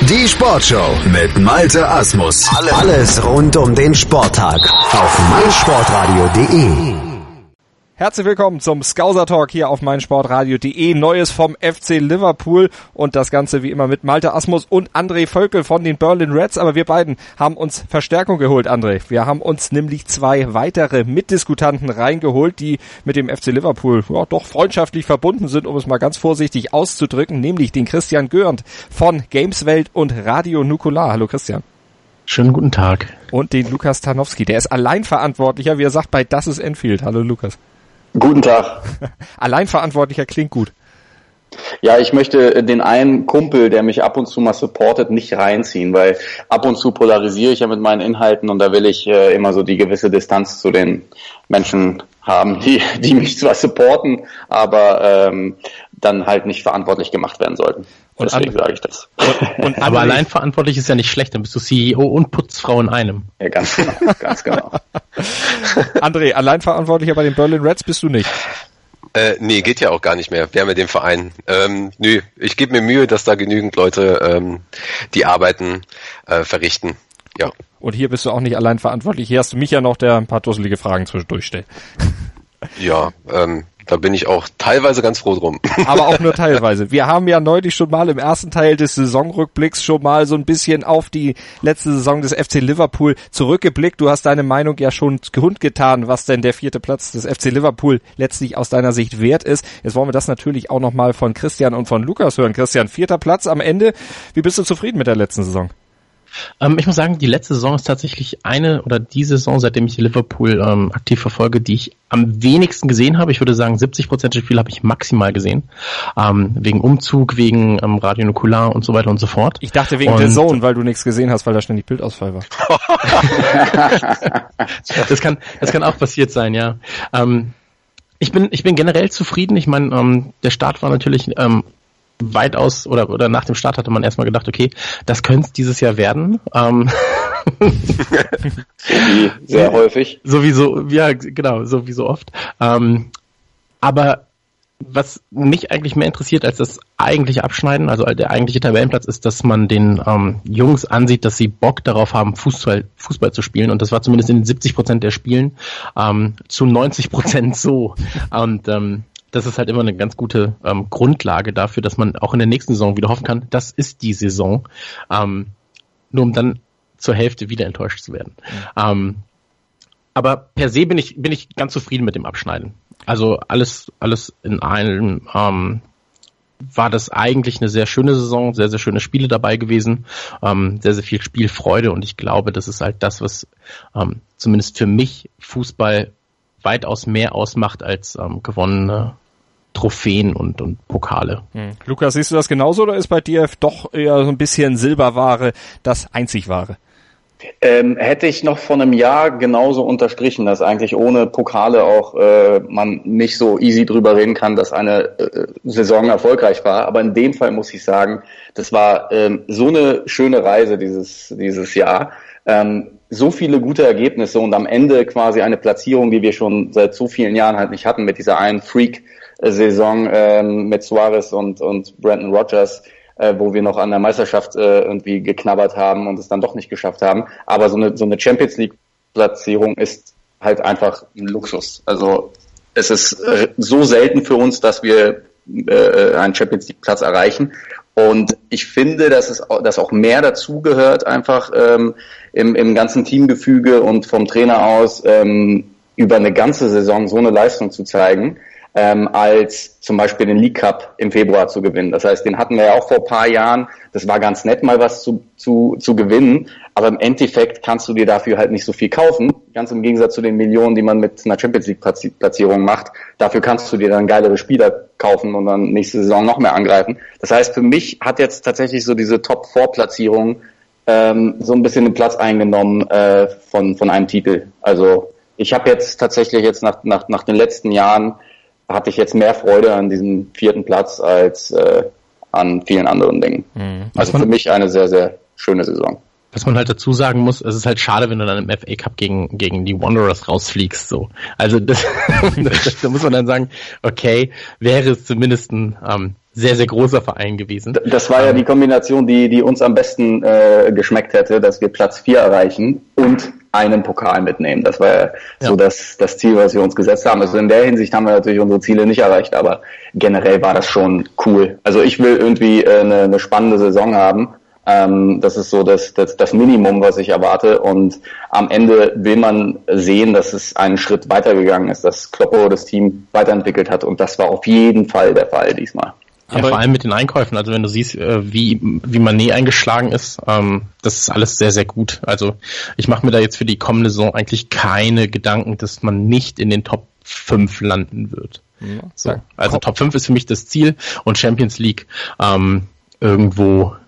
Die Sportshow mit Malte Asmus. Alles rund um den Sporttag auf meinsportradio.de. Herzlich willkommen zum Scouser Talk hier auf meinsportradio.de. Neues vom FC Liverpool und das Ganze wie immer mit Malte Asmus und André Völkel von den Berlin Reds. Aber wir beiden haben uns Verstärkung geholt, André. Wir haben uns nämlich zwei weitere Mitdiskutanten reingeholt, die mit dem FC Liverpool doch freundschaftlich verbunden sind, um es mal ganz vorsichtig auszudrücken, nämlich den Christian Görnd von Gameswelt und Radio Nukular. Hallo Christian. Schönen guten Tag. Und den Lukas Tarnowski, der ist Alleinverantwortlicher, wie er sagt, bei Das ist Enfield. Hallo Lukas. Guten Tag. Alleinverantwortlicher klingt gut. Ja, ich möchte den einen Kumpel, der mich ab und zu mal supportet, nicht reinziehen, weil ab und zu polarisiere ich ja mit meinen Inhalten und da will ich immer so die gewisse Distanz zu den Menschen haben, die mich zwar supporten, aber dann halt nicht verantwortlich gemacht werden sollten. Und deswegen sage ich das. Aber allein verantwortlich ist ja nicht schlecht, dann bist du CEO und Putzfrau in einem. Ja, ganz genau, ganz genau. André, Alleinverantwortlicher bei den Berlin Reds bist du nicht? Nee, geht ja auch gar nicht mehr. Wir haben ja den Verein. Nö, ich gebe mir Mühe, dass da genügend Leute die Arbeiten verrichten. Ja. Und hier bist du auch nicht allein verantwortlich. Hier hast du mich ja noch, der ein paar dusselige Fragen zwischendurch stellt. Ja, da bin ich auch teilweise ganz froh drum. Aber auch nur teilweise. Wir haben ja neulich schon mal im ersten Teil des Saisonrückblicks schon mal so ein bisschen auf die letzte Saison des FC Liverpool zurückgeblickt. Du hast deine Meinung ja schon kundgetan, was denn der 4. Platz des FC Liverpool letztlich aus deiner Sicht wert ist. Jetzt wollen wir das natürlich auch nochmal von Christian und von Lukas hören. Christian, 4. Platz am Ende. Wie bist du zufrieden mit der letzten Saison? Ich muss sagen, die letzte Saison ist tatsächlich die Saison, seitdem ich Liverpool aktiv verfolge, die ich am wenigsten gesehen habe. Ich würde sagen, 70% der Spiele habe ich maximal gesehen. Wegen Umzug, wegen Radio Nukular und so weiter und so fort. Ich dachte wegen der Zone, weil du nichts gesehen hast, weil da ständig Bildausfall war. Das kann auch passiert sein, ja. Ich bin generell zufrieden. Ich meine, der Start war natürlich weitaus oder nach dem Start hatte man erstmal gedacht, okay, das könnte es dieses Jahr werden. Sehr häufig. Sowieso, ja, genau, so wie so oft. Aber was mich eigentlich mehr interessiert als das eigentliche Abschneiden, also der eigentliche Tabellenplatz, ist, dass man den Jungs ansieht, dass sie Bock darauf haben, Fußball zu spielen. Und das war zumindest in 70% der Spielen zu 90% so. Und das ist halt immer eine ganz gute Grundlage dafür, dass man auch in der nächsten Saison wieder hoffen kann, das ist die Saison, nur um dann zur Hälfte wieder enttäuscht zu werden. Aber per se bin ich ganz zufrieden mit dem Abschneiden. Also alles in allem war das eigentlich eine sehr schöne Saison, sehr, sehr schöne Spiele dabei gewesen, sehr, sehr viel Spielfreude und ich glaube, das ist halt das, was zumindest für mich Fußball weitaus mehr ausmacht als gewonnene Trophäen und Pokale. Lukas, siehst du das genauso oder ist bei dir doch eher so ein bisschen Silberware das Einzigwahre? Hätte ich noch vor einem Jahr genauso unterstrichen, dass eigentlich ohne Pokale auch man nicht so easy drüber reden kann, dass eine Saison erfolgreich war. Aber in dem Fall muss ich sagen, das war so eine schöne Reise dieses Jahr. So viele gute Ergebnisse und am Ende quasi eine Platzierung, die wir schon seit so vielen Jahren halt nicht hatten, mit dieser einen Freak-Saison mit Suarez und Brendan Rodgers, wo wir noch an der Meisterschaft irgendwie geknabbert haben und es dann doch nicht geschafft haben. Aber so eine Champions-League-Platzierung ist halt einfach ein Luxus. Also es ist so selten für uns, dass wir einen Champions-League-Platz erreichen. Und ich finde, dass auch mehr dazugehört, einfach im ganzen Teamgefüge und vom Trainer aus über eine ganze Saison so eine Leistung zu zeigen, als zum Beispiel den League Cup im Februar zu gewinnen. Das heißt, den hatten wir ja auch vor ein paar Jahren. Das war ganz nett, mal was zu gewinnen. Aber im Endeffekt kannst du dir dafür halt nicht so viel kaufen. Ganz im Gegensatz zu den Millionen, die man mit einer Champions League Platzierung macht. Dafür kannst du dir dann geilere Spieler kaufen und dann nächste Saison noch mehr angreifen. Das heißt, für mich hat jetzt tatsächlich so diese Top-4-Platzierung so ein bisschen den Platz eingenommen von einem Titel. Also ich habe jetzt tatsächlich nach den letzten Jahren hatte ich jetzt mehr Freude an diesem 4. Platz als an vielen anderen Dingen. Also für mich eine sehr, sehr schöne Saison. Was man halt dazu sagen muss, es ist halt schade, wenn du dann im FA Cup gegen die Wanderers rausfliegst, so. Also da muss man dann sagen, okay, wäre es zumindest ein sehr, sehr großer Verein gewesen. Das war ja die Kombination, die uns am besten geschmeckt hätte, dass wir Platz 4 erreichen und einen Pokal mitnehmen. Das war ja so das Ziel, was wir uns gesetzt haben. Also in der Hinsicht haben wir natürlich unsere Ziele nicht erreicht, aber generell war das schon cool. Also ich will irgendwie eine spannende Saison haben. Das ist so das Minimum, was ich erwarte. Und am Ende will man sehen, dass es einen Schritt weitergegangen ist, dass Kloppo das Team weiterentwickelt hat. Und das war auf jeden Fall der Fall diesmal. Ja, vor allem mit den Einkäufen. Also wenn du siehst, wie Mané eingeschlagen ist, das ist alles sehr, sehr gut. Also ich mache mir da jetzt für die kommende Saison eigentlich keine Gedanken, dass man nicht in den Top 5 landen wird. Ja, so. Also Top 5 ist für mich das Ziel und Champions League irgendwo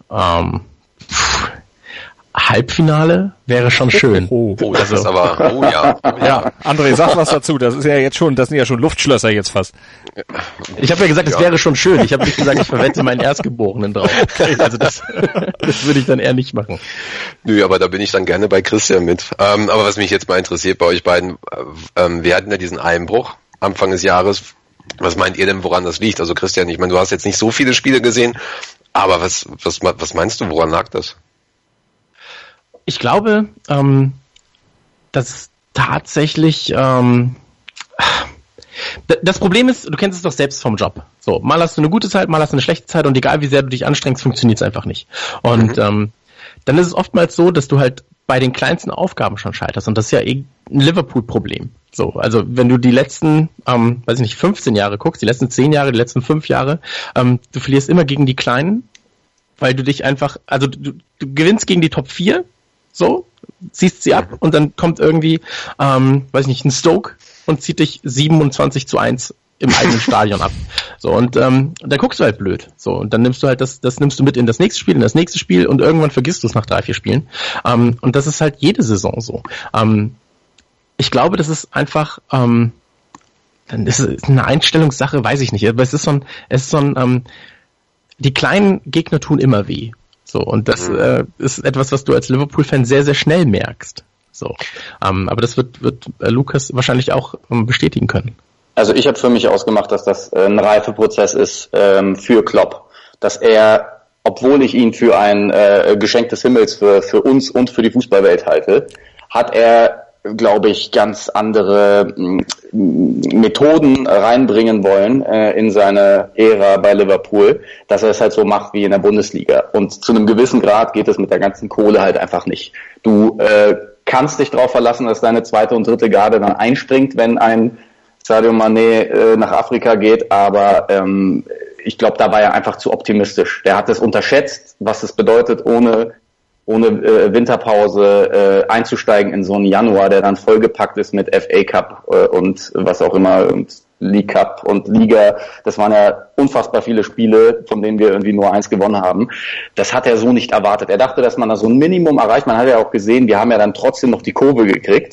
Halbfinale wäre schon schön. Das ist aber, ja, André, sag was dazu. Das sind ja schon Luftschlösser jetzt fast. Ich habe ja gesagt, es wäre schon schön. Ich habe nicht gesagt, ich verwette meinen Erstgeborenen drauf. Also das würde ich dann eher nicht machen. Nö, aber da bin ich dann gerne bei Christian mit. Aber was mich jetzt mal interessiert bei euch beiden, wir hatten ja diesen Einbruch Anfang des Jahres. Was meint ihr denn, woran das liegt? Also Christian, ich meine, du hast jetzt nicht so viele Spiele gesehen, aber was meinst du, woran lag das? Ich glaube, dass tatsächlich das Problem ist, du kennst es doch selbst vom Job. So, mal hast du eine gute Zeit, mal hast du eine schlechte Zeit und egal wie sehr du dich anstrengst, funktioniert es einfach nicht. Und dann ist es oftmals so, dass du halt bei den kleinsten Aufgaben schon scheiterst und das ist ja ein Liverpool-Problem. So, also wenn du die letzten, 15 Jahre guckst, die letzten 10 Jahre, die letzten 5 Jahre, du verlierst immer gegen die Kleinen, weil du dich einfach, also du gewinnst gegen die Top 4, so, ziehst sie ab und dann kommt irgendwie, ein Stoke und zieht dich 27-1 im eigenen Stadion ab. So, und dann guckst du halt blöd. So, und dann nimmst du halt das nimmst du mit in das nächste Spiel und irgendwann vergisst du es nach 3-4 Spielen. Und das ist halt jede Saison so. Ich glaube, das ist einfach, dann ist es eine Einstellungssache, weiß ich nicht, aber es ist so ein die kleinen Gegner tun immer weh. So, und das ist etwas, was du als Liverpool-Fan sehr, sehr schnell merkst. So, aber das wird Lukas wahrscheinlich auch bestätigen können. Also ich habe für mich ausgemacht, dass das ein Reifeprozess ist für Klopp, dass er, obwohl ich ihn für ein Geschenk des Himmels für uns und für die Fußballwelt halte, hat er, glaube ich, ganz andere Methoden reinbringen wollen in seine Ära bei Liverpool, dass er es halt so macht wie in der Bundesliga. Und zu einem gewissen Grad geht es mit der ganzen Kohle halt einfach nicht. Du kannst dich darauf verlassen, dass deine zweite und dritte Garde dann einspringt, wenn ein Sadio Mané nach Afrika geht, aber ich glaube, da war er einfach zu optimistisch. Der hat es unterschätzt, was es bedeutet, ohne Winterpause einzusteigen in so einen Januar, der dann vollgepackt ist mit FA Cup und was auch immer und League Cup und Liga. Das waren ja unfassbar viele Spiele, von denen wir irgendwie nur 1 gewonnen haben. Das hat er so nicht erwartet. Er dachte, dass man da so ein Minimum erreicht. Man hat ja auch gesehen, wir haben ja dann trotzdem noch die Kurve gekriegt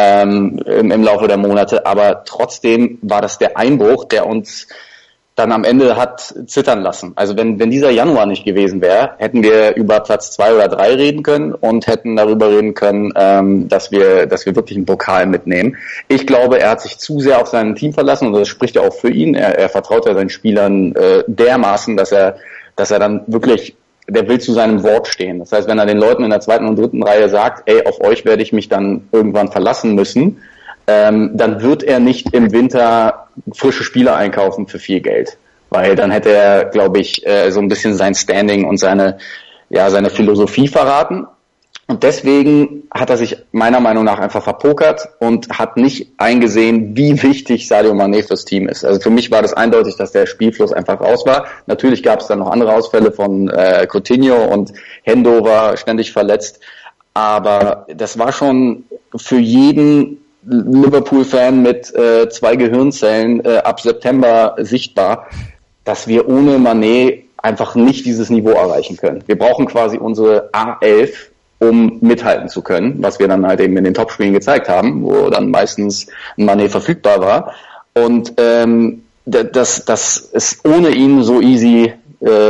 im Laufe der Monate, aber trotzdem war das der Einbruch, der uns dann am Ende hat zittern lassen. Also wenn dieser Januar nicht gewesen wäre, hätten wir über Platz 2 oder 3 reden können und hätten darüber reden können, dass wir wirklich einen Pokal mitnehmen. Ich glaube, er hat sich zu sehr auf sein Team verlassen und das spricht ja auch für ihn. Er vertraut ja seinen Spielern dermaßen, dass er dann wirklich, der will zu seinem Wort stehen. Das heißt, wenn er den Leuten in der 2. und 3. Reihe sagt, ey, auf euch werde ich mich dann irgendwann verlassen müssen, dann wird er nicht im Winter frische Spieler einkaufen für viel Geld. Weil dann hätte er, glaube ich, so ein bisschen sein Standing und seine Philosophie verraten. Und deswegen hat er sich meiner Meinung nach einfach verpokert und hat nicht eingesehen, wie wichtig Sadio Mané fürs Team ist. Also für mich war das eindeutig, dass der Spielfluss einfach raus war. Natürlich gab es dann noch andere Ausfälle von Coutinho und Hendo war ständig verletzt. Aber das war schon für jeden Liverpool-Fan mit 2 Gehirnzellen ab September sichtbar, dass wir ohne Mané einfach nicht dieses Niveau erreichen können. Wir brauchen quasi unsere A11, um mithalten zu können, was wir dann halt eben in den Topspielen gezeigt haben, wo dann meistens ein Mané verfügbar war. Und das ist ohne ihn so easy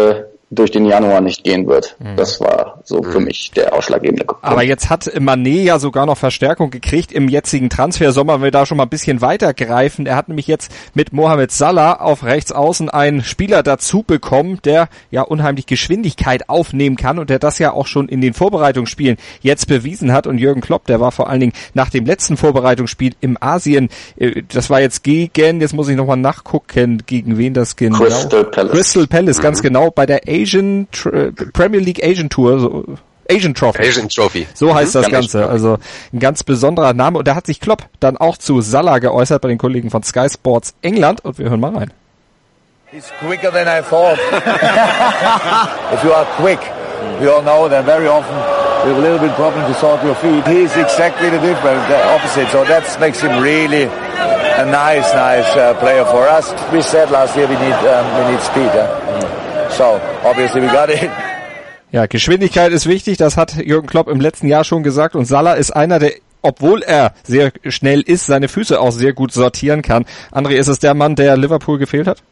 durch den Januar nicht gehen wird. Das war so für mich der ausschlaggebende Punkt. Aber jetzt hat Mané ja sogar noch Verstärkung gekriegt im jetzigen Transfersommer, wenn wir da schon mal ein bisschen weiter greifen. Er hat nämlich jetzt mit Mohamed Salah auf rechts außen einen Spieler dazu bekommen, der ja unheimlich Geschwindigkeit aufnehmen kann und der das ja auch schon in den Vorbereitungsspielen jetzt bewiesen hat. Und Jürgen Klopp, der war vor allen Dingen nach dem letzten Vorbereitungsspiel im Asien, das war jetzt jetzt muss ich nochmal nachgucken, gegen wen das genau. Crystal Palace, ganz genau, bei der Premier League Asian Tour, Asian Trophy. So heißt das Ganze. Also ein ganz besonderer Name. Und da hat sich Klopp dann auch zu Salah geäußert bei den Kollegen von Sky Sports England. Und wir hören mal rein. He's quicker than I thought. If you are quick, we all know that very often you have a little bit problem to sort your feet. He's exactly the difference, the opposite. So that makes him really a nice player for us. We said last year we need speed. So, obviously we got it. Ja, Geschwindigkeit ist wichtig, das hat Jürgen Klopp im letzten Jahr schon gesagt und Salah ist einer, der, obwohl er sehr schnell ist, seine Füße auch sehr gut sortieren kann. André, ist es der Mann, der Liverpool gefehlt hat?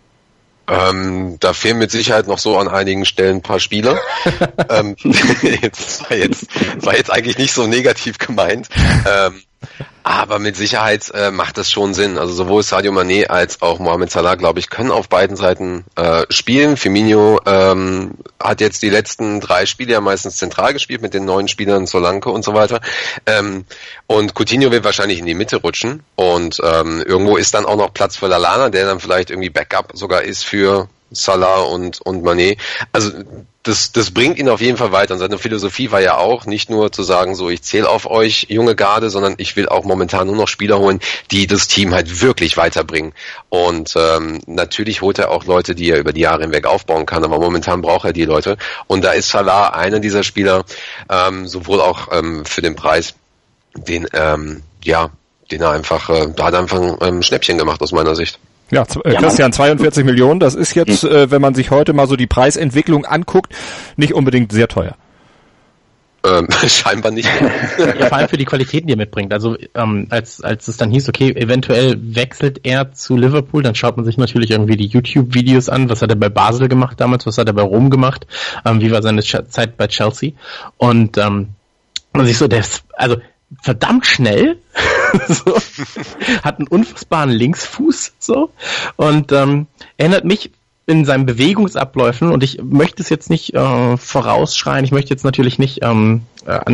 Da fehlen mit Sicherheit noch so an einigen Stellen ein paar Spieler. war jetzt eigentlich nicht so negativ gemeint. Aber mit Sicherheit macht das schon Sinn. Also sowohl Sadio Mané als auch Mohamed Salah, glaube ich, können auf beiden Seiten spielen. Firmino hat jetzt die letzten 3 Spiele ja meistens zentral gespielt mit den neuen Spielern Solanke und so weiter. Und Coutinho wird wahrscheinlich in die Mitte rutschen. Und irgendwo ist dann auch noch Platz für Lallana, der dann vielleicht irgendwie Backup sogar ist für Salah und Mané. Also das bringt ihn auf jeden Fall weiter. Und seine Philosophie war ja auch, nicht nur zu sagen, so ich zähle auf euch, junge Garde, sondern ich will auch momentan nur noch Spieler holen, die das Team halt wirklich weiterbringen. Und natürlich holt er auch Leute, die er über die Jahre hinweg aufbauen kann, aber momentan braucht er die Leute. Und da ist Salah einer dieser Spieler, sowohl auch für den Preis, den er einfach, da hat er einfach ein Schnäppchen gemacht aus meiner Sicht. Ja, Christian, 42 Millionen, das ist jetzt, wenn man sich heute mal so die Preisentwicklung anguckt, nicht unbedingt sehr teuer. Scheinbar nicht. Ja, vor allem für die Qualitäten, die er mitbringt. Also als es dann hieß, okay, eventuell wechselt er zu Liverpool, dann schaut man sich natürlich irgendwie die YouTube-Videos an. Was hat er bei Basel gemacht damals? Was hat er bei Rom gemacht? Wie war seine Zeit bei Chelsea? Und man sich so, der ist, also verdammt schnell, so, hat einen unfassbaren Linksfuß, so, und erinnert mich in seinen Bewegungsabläufen, und ich möchte es jetzt nicht vorausschreien, ich möchte jetzt natürlich nicht an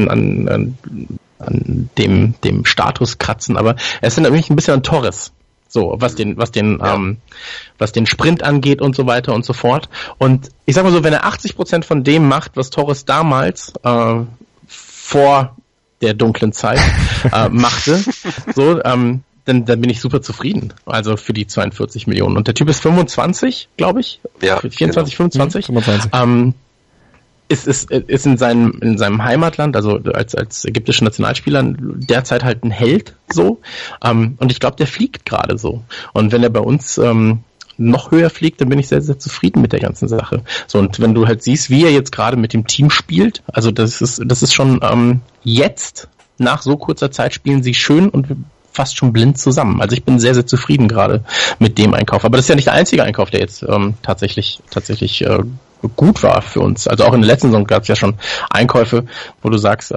dem Status kratzen, aber es erinnert mich ein bisschen an Torres, so, was den Sprint angeht und so weiter und so fort. Und ich sag mal so, wenn er 80% von dem macht, was Torres damals vor der dunklen Zeit machte, so, dann bin ich super zufrieden. Also für die 42 Millionen. Und der Typ ist 25, glaube ich. Ja, 24, genau. 25. 25. Ist in seinem Heimatland, also als ägyptischer Nationalspieler, derzeit halt ein Held, so. Und ich glaube, der fliegt gerade so. Und wenn er bei uns noch höher fliegt, dann bin ich sehr, sehr zufrieden mit der ganzen Sache. So, und wenn du halt siehst, wie er jetzt gerade mit dem Team spielt, also das ist schon jetzt, nach so kurzer Zeit, spielen sie schön und fast schon blind zusammen. Also ich bin sehr, sehr zufrieden gerade mit dem Einkauf. Aber das ist ja nicht der einzige Einkauf, der jetzt tatsächlich gut war für uns. Also auch in der letzten Saison gab es ja schon Einkäufe, wo du sagst,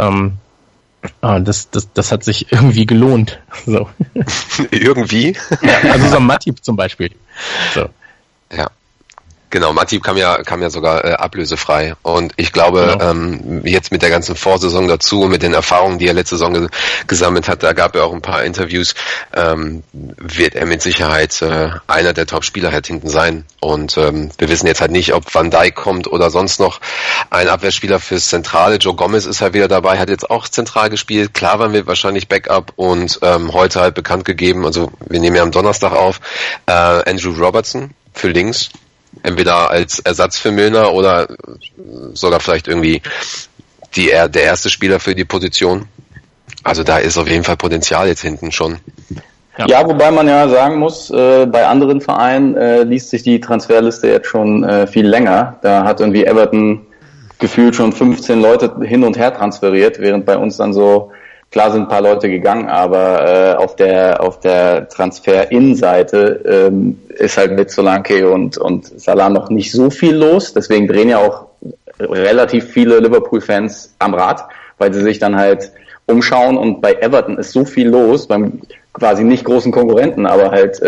das hat sich irgendwie gelohnt. So. Irgendwie? Ja, also so Matip zum Beispiel. So. Ja. Genau, Matip kam ja sogar ablösefrei. Und ich glaube, jetzt mit der ganzen Vorsaison dazu und mit den Erfahrungen, die er letzte Saison gesammelt hat, da gab er auch ein paar Interviews, wird er mit Sicherheit einer der Top-Spieler halt hinten sein. Und wir wissen jetzt halt nicht, ob Van Dijk kommt oder sonst noch ein Abwehrspieler fürs Zentrale. Joe Gomez ist halt wieder dabei, hat jetzt auch zentral gespielt. Klavan wird wahrscheinlich Backup und heute halt bekannt gegeben, also wir nehmen ja am Donnerstag auf, Andrew Robertson für links. Entweder als Ersatz für Milner oder sogar vielleicht irgendwie der erste Spieler für die Position. Also da ist auf jeden Fall Potenzial jetzt hinten schon. Ja, wobei man ja sagen muss, bei anderen Vereinen liest sich die Transferliste jetzt schon viel länger. Da hat irgendwie Everton gefühlt schon 15 Leute hin und her transferiert, während bei uns dann so Klar sind ein paar Leute gegangen, aber auf der Transfer-In-Seite ist halt mit Solanke und Salah noch nicht so viel los. Deswegen drehen ja auch relativ viele Liverpool-Fans am Rad, weil sie sich dann halt umschauen. Und bei Everton ist so viel los, beim quasi nicht großen Konkurrenten, aber halt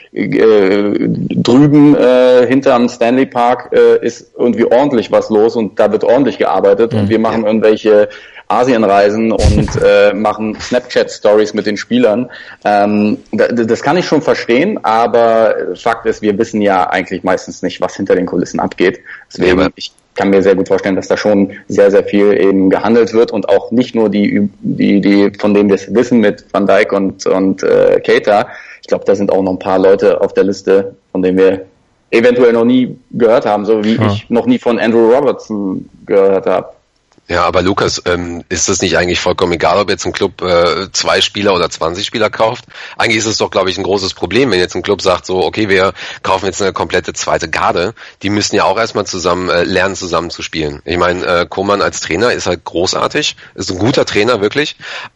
drüben hinterm Stanley Park ist irgendwie ordentlich was los und da wird ordentlich gearbeitet und wir machen irgendwelche Asienreisen und machen Snapchat-Stories mit den Spielern. Das kann ich schon verstehen, aber Fakt ist, wir wissen ja eigentlich meistens nicht, was hinter den Kulissen abgeht. Deswegen, ich kann mir sehr gut vorstellen, dass da schon sehr, sehr viel eben gehandelt wird und auch nicht nur die von denen wir es wissen mit Van Dijk und Keita. Ich glaube, da sind auch noch ein paar Leute auf der Liste, von denen wir eventuell noch nie gehört haben, so wie ich noch nie von Andrew Robertson gehört habe. Ja, aber Lukas, ist das nicht eigentlich vollkommen egal, ob jetzt ein Club 2 Spieler oder 20 Spieler kauft? Eigentlich ist es doch, glaube ich, ein großes Problem, wenn jetzt ein Club sagt, so, okay, wir kaufen jetzt eine komplette zweite Garde. Die müssen ja auch erstmal zusammen lernen, zusammen zu spielen. Ich meine, Koeman als Trainer ist halt großartig, ist ein guter Trainer, wirklich.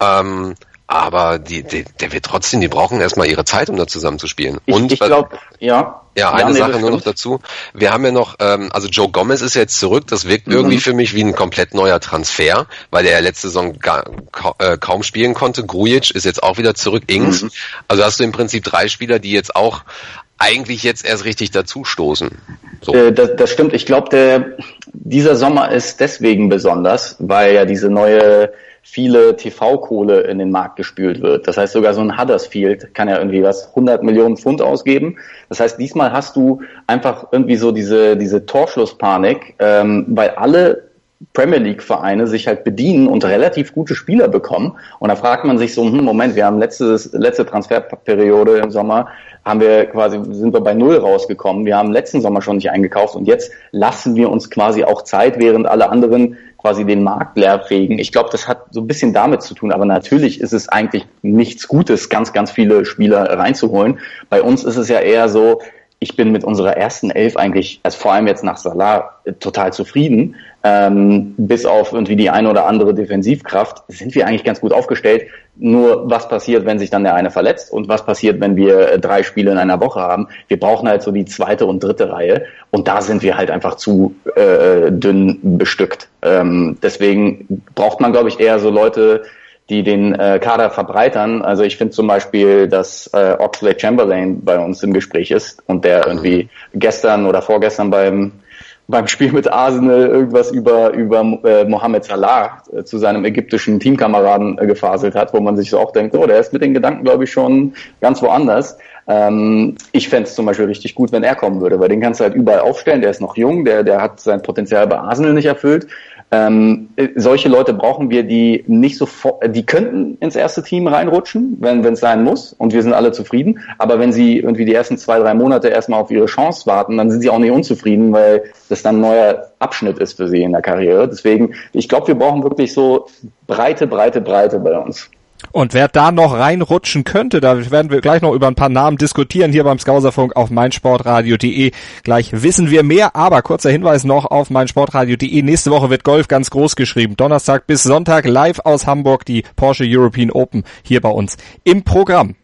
Aber der wird trotzdem, die brauchen erstmal ihre Zeit, um da zusammen zu spielen. Ich glaube, ja. Ja, eine Sache nur noch dazu. Wir haben ja noch, also Joe Gomez ist jetzt zurück. Das wirkt irgendwie für mich wie ein komplett neuer Transfer, weil der ja letzte Saison kaum spielen konnte. Grujic ist jetzt auch wieder zurück. Ings. Also hast du im Prinzip 3 Spieler, die jetzt auch eigentlich jetzt erst richtig dazustoßen. So. Das stimmt. Ich glaube, dieser Sommer ist deswegen besonders, weil ja diese neue viele TV-Kohle in den Markt gespült wird. Das heißt, sogar so ein Huddersfield kann ja irgendwie 100 Millionen Pfund ausgeben. Das heißt, diesmal hast du einfach irgendwie so diese Torschlusspanik, weil alle Premier League-Vereine sich halt bedienen und relativ gute Spieler bekommen. Und da fragt man sich so, Moment, wir haben letzte Transferperiode im Sommer, sind wir bei 0 rausgekommen. Wir haben letzten Sommer schon nicht eingekauft und jetzt lassen wir uns quasi auch Zeit, während alle anderen quasi den Markt leer fegen. Ich glaube, das hat so ein bisschen damit zu tun, aber natürlich ist es eigentlich nichts Gutes, ganz, ganz viele Spieler reinzuholen. Bei uns ist es ja eher so, ich bin mit unserer ersten 11 eigentlich, also vor allem jetzt nach Salah, total zufrieden. Bis auf irgendwie die eine oder andere Defensivkraft sind wir eigentlich ganz gut aufgestellt. Nur was passiert, wenn sich dann der eine verletzt und was passiert, wenn wir 3 Spiele in einer Woche haben? Wir brauchen halt so die 2. und 3. Reihe und da sind wir halt einfach zu dünn bestückt. Deswegen braucht man, glaube ich, eher so Leute, die den Kader verbreitern. Also ich finde zum Beispiel, dass Oxlade-Chamberlain bei uns im Gespräch ist und der irgendwie gestern oder vorgestern beim Spiel mit Arsenal irgendwas über Mohamed Salah zu seinem ägyptischen Teamkameraden gefaselt hat, wo man sich so auch denkt, der ist mit den Gedanken, glaube ich, schon ganz woanders. Ich fände es zum Beispiel richtig gut, wenn er kommen würde, weil den kannst du halt überall aufstellen, der ist noch jung, der hat sein Potenzial bei Arsenal nicht erfüllt. Solche Leute brauchen wir, die nicht sofort, die könnten ins erste Team reinrutschen, wenn es sein muss und wir sind alle zufrieden, aber wenn sie irgendwie die ersten 2-3 Monate erstmal auf ihre Chance warten, dann sind sie auch nicht unzufrieden, weil das dann ein neuer Abschnitt ist für sie in der Karriere. Deswegen, ich glaube, wir brauchen wirklich so Breite bei uns. Und wer da noch reinrutschen könnte, da werden wir gleich noch über ein paar Namen diskutieren, hier beim Skauserfunk auf meinsportradio.de. Gleich wissen wir mehr, aber kurzer Hinweis noch auf meinsportradio.de. Nächste Woche wird Golf ganz groß geschrieben. Donnerstag bis Sonntag live aus Hamburg, die Porsche European Open hier bei uns im Programm.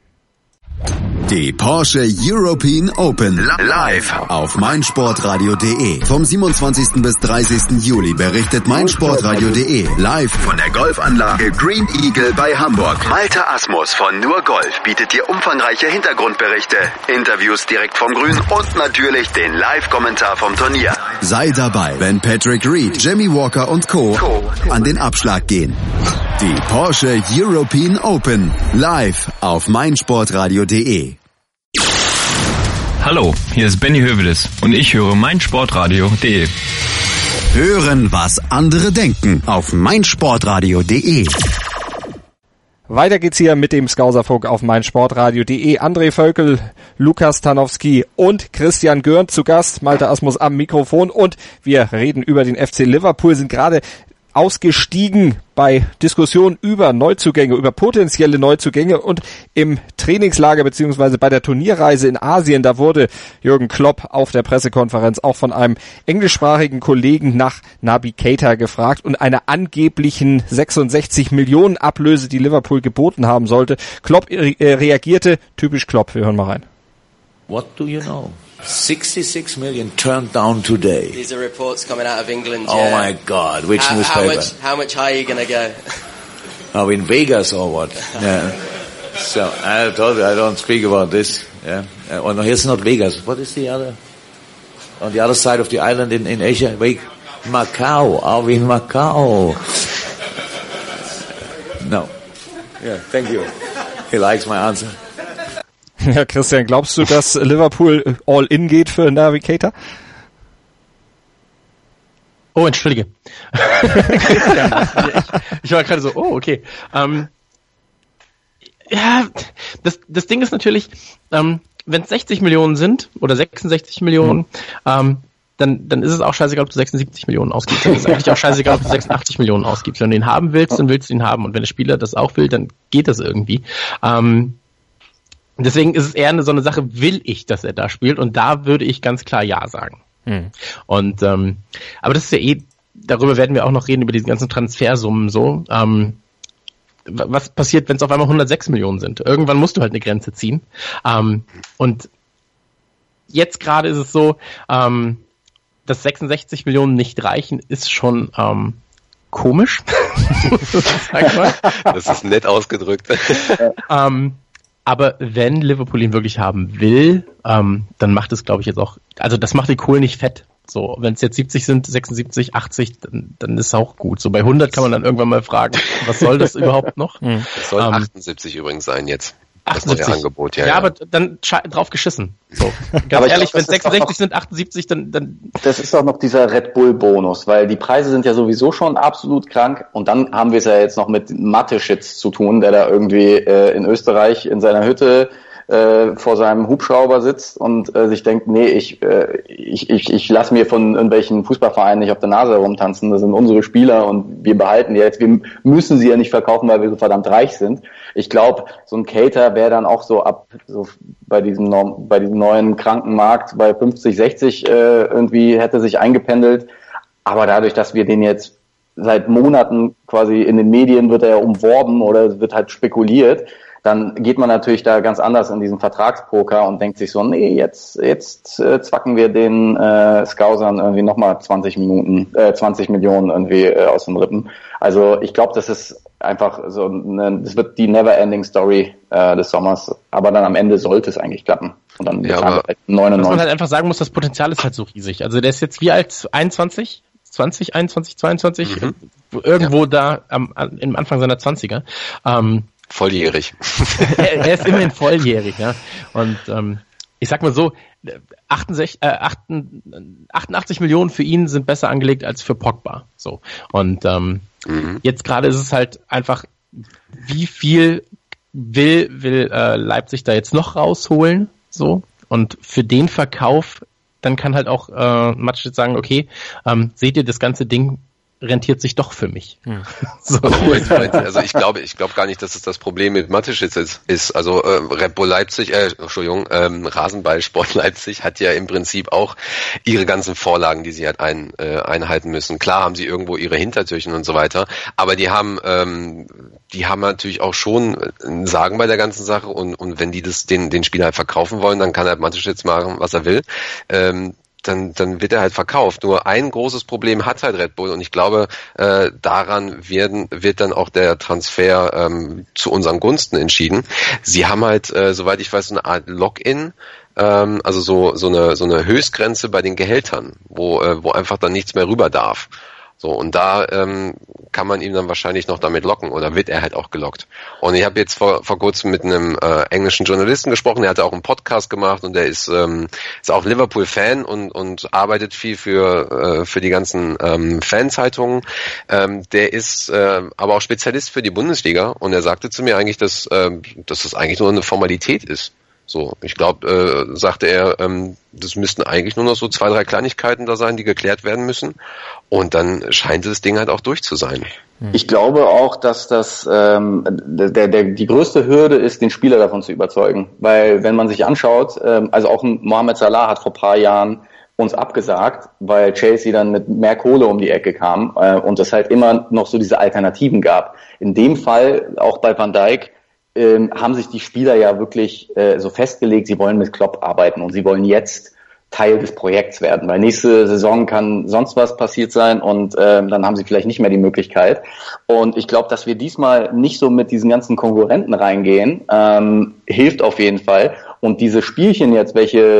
Die Porsche European Open live auf meinsportradio.de. Vom 27. bis 30. Juli berichtet meinsportradio.de live von der Golfanlage Green Eagle bei Hamburg. Malte Asmus von Nur Golf bietet dir umfangreiche Hintergrundberichte, Interviews direkt vom Grün und natürlich den Live-Kommentar vom Turnier. Sei dabei, wenn Patrick Reed, Jamie Walker und Co. an den Abschlag gehen. Die Porsche European Open live auf meinsportradio.de. Hallo, hier ist Benny Hövedes und ich höre meinsportradio.de. Hören, was andere denken auf meinsportradio.de. Weiter geht's hier mit dem Skauserfunk auf meinsportradio.de. André Völkel, Lukas Tanowski und Christian Gürnt zu Gast. Malte Asmus am Mikrofon und wir reden über den FC Liverpool, sind gerade ausgestiegen bei Diskussionen über Neuzugänge, über potenzielle Neuzugänge, und im Trainingslager beziehungsweise bei der Turnierreise in Asien, da wurde Jürgen Klopp auf der Pressekonferenz auch von einem englischsprachigen Kollegen nach Naby Keita gefragt und einer angeblichen 66 Millionen Ablöse, die Liverpool geboten haben sollte. Klopp reagierte, typisch Klopp, wir hören mal rein. What do you know? 66 million turned down today. These are reports coming out of England. Oh yeah. my God! Which newspaper? How much higher are you going to go? Oh, in Vegas or what? Yeah. So I told you I don't speak about this. Yeah. Oh no, here's not Vegas. What is the other? On the other side of the island in Asia, Macau. Are we in Macau? No. Yeah. Thank you. He likes my answer. Ja, Christian, glaubst du, dass Liverpool all in geht für Naby Keita? Oh, entschuldige. ich war gerade so, okay. Ja, das Ding ist natürlich, wenn es 60 Millionen sind oder 66 Millionen, dann ist es auch scheißegal, ob du 76 Millionen ausgibst. Dann ist es eigentlich auch scheißegal, ob du 86 Millionen ausgibst. Wenn du ihn haben willst, dann willst du ihn haben. Und wenn der Spieler das auch will, dann geht das irgendwie. Deswegen ist es eher so eine Sache, will ich, dass er da spielt? Und da würde ich ganz klar Ja sagen. Und aber das ist ja darüber werden wir auch noch reden, über diese ganzen Transfersummen so. Was passiert, wenn es auf einmal 106 Millionen sind? Irgendwann musst du halt eine Grenze ziehen. Und jetzt gerade ist es so, dass 66 Millionen nicht reichen, ist schon komisch. Sag mal. Das ist nett ausgedrückt. Aber wenn Liverpool ihn wirklich haben will, dann macht es, glaube ich, jetzt auch, also das macht die Kohle nicht fett. So, wenn es jetzt 70 sind, 76, 80, dann ist es auch gut. So bei 100 kann man dann irgendwann mal fragen, was soll das überhaupt noch? Das soll 78 übrigens sein jetzt. 78. Das neue Angebot, ja, aber dann drauf geschissen. So, ganz aber ehrlich, wenn glaub, 66 sind, 78, dann... Das ist doch noch dieser Red Bull-Bonus, weil die Preise sind ja sowieso schon absolut krank, und dann haben wir es ja jetzt noch mit Mateschitz zu tun, der da irgendwie in Österreich in seiner Hütte vor seinem Hubschrauber sitzt und sich denkt, nee, ich lasse mir von irgendwelchen Fußballvereinen nicht auf der Nase herumtanzen, das sind unsere Spieler und wir behalten die jetzt, wir müssen sie ja nicht verkaufen, weil wir so verdammt reich sind. Ich glaube, so ein Keita wäre dann auch so bei diesem neuen Krankenmarkt bei 50, 60 irgendwie hätte sich eingependelt, aber dadurch, dass wir den jetzt seit Monaten quasi in den Medien wird er ja umworben oder es wird halt spekuliert, dann geht man natürlich da ganz anders in diesen Vertragspoker und denkt sich so, nee, jetzt zwacken wir den Scousern irgendwie nochmal 20 Millionen irgendwie aus den Rippen. Also ich glaube, das ist einfach so das wird die never-ending Story des Sommers, aber dann am Ende sollte es eigentlich klappen. Und dann ja, halt 99. Was man halt einfach sagen muss, das Potenzial ist halt so riesig. Also der ist jetzt wie alt? 21? 20, 21, 22? Irgendwo da am Anfang seiner 20er. Volljährig. Er ist immerhin volljährig, ja. Und ich sag mal so, 88 Millionen für ihn sind besser angelegt als für Pogba. So. Und jetzt gerade ist es halt einfach, wie viel will Leipzig da jetzt noch rausholen? So. Und für den Verkauf, dann kann halt auch Mateschitz sagen, okay, seht ihr, das ganze Ding rentiert sich doch für mich. So. Also ich glaube gar nicht, dass es das Problem mit Mateschitz ist. Also Red Bull Leipzig, Rasenballsport Leipzig hat ja im Prinzip auch ihre ganzen Vorlagen, die sie halt einhalten müssen. Klar haben sie irgendwo ihre Hintertürchen und so weiter, aber die haben natürlich auch schon ein Sagen bei der ganzen Sache, und wenn die den Spieler halt verkaufen wollen, dann kann halt Mateschitz machen, was er will. Dann wird er halt verkauft. Nur ein großes Problem hat halt Red Bull, und ich glaube, daran wird dann auch der Transfer zu unseren Gunsten entschieden. Sie haben halt, soweit ich weiß, so eine Art Lock-in, also so eine Höchstgrenze bei den Gehältern, wo einfach dann nichts mehr rüber darf. So, und da kann man ihn dann wahrscheinlich noch damit locken, oder wird er halt auch gelockt. Und ich habe jetzt vor kurzem mit einem englischen Journalisten gesprochen, der hat auch einen Podcast gemacht, und der ist auch Liverpool-Fan und arbeitet viel für die ganzen Fanzeitungen. Der ist aber auch Spezialist für die Bundesliga, und er sagte zu mir eigentlich, dass das eigentlich nur eine Formalität ist. So, ich glaube, sagte er, das müssten eigentlich nur noch so 2, 3 Kleinigkeiten da sein, die geklärt werden müssen. Und dann scheint das Ding halt auch durch zu sein. Ich glaube auch, dass das die größte Hürde ist, den Spieler davon zu überzeugen. Weil wenn man sich anschaut, also auch Mohamed Salah hat vor ein paar Jahren uns abgesagt, weil Chelsea dann mit mehr Kohle um die Ecke kam und es halt immer noch so diese Alternativen gab. In dem Fall, auch bei Van Dijk, haben sich die Spieler ja wirklich so festgelegt, sie wollen mit Klopp arbeiten und sie wollen jetzt Teil des Projekts werden, weil nächste Saison kann sonst was passiert sein und dann haben sie vielleicht nicht mehr die Möglichkeit. Und ich glaube, dass wir diesmal nicht so mit diesen ganzen Konkurrenten reingehen, hilft auf jeden Fall. Und diese Spielchen jetzt,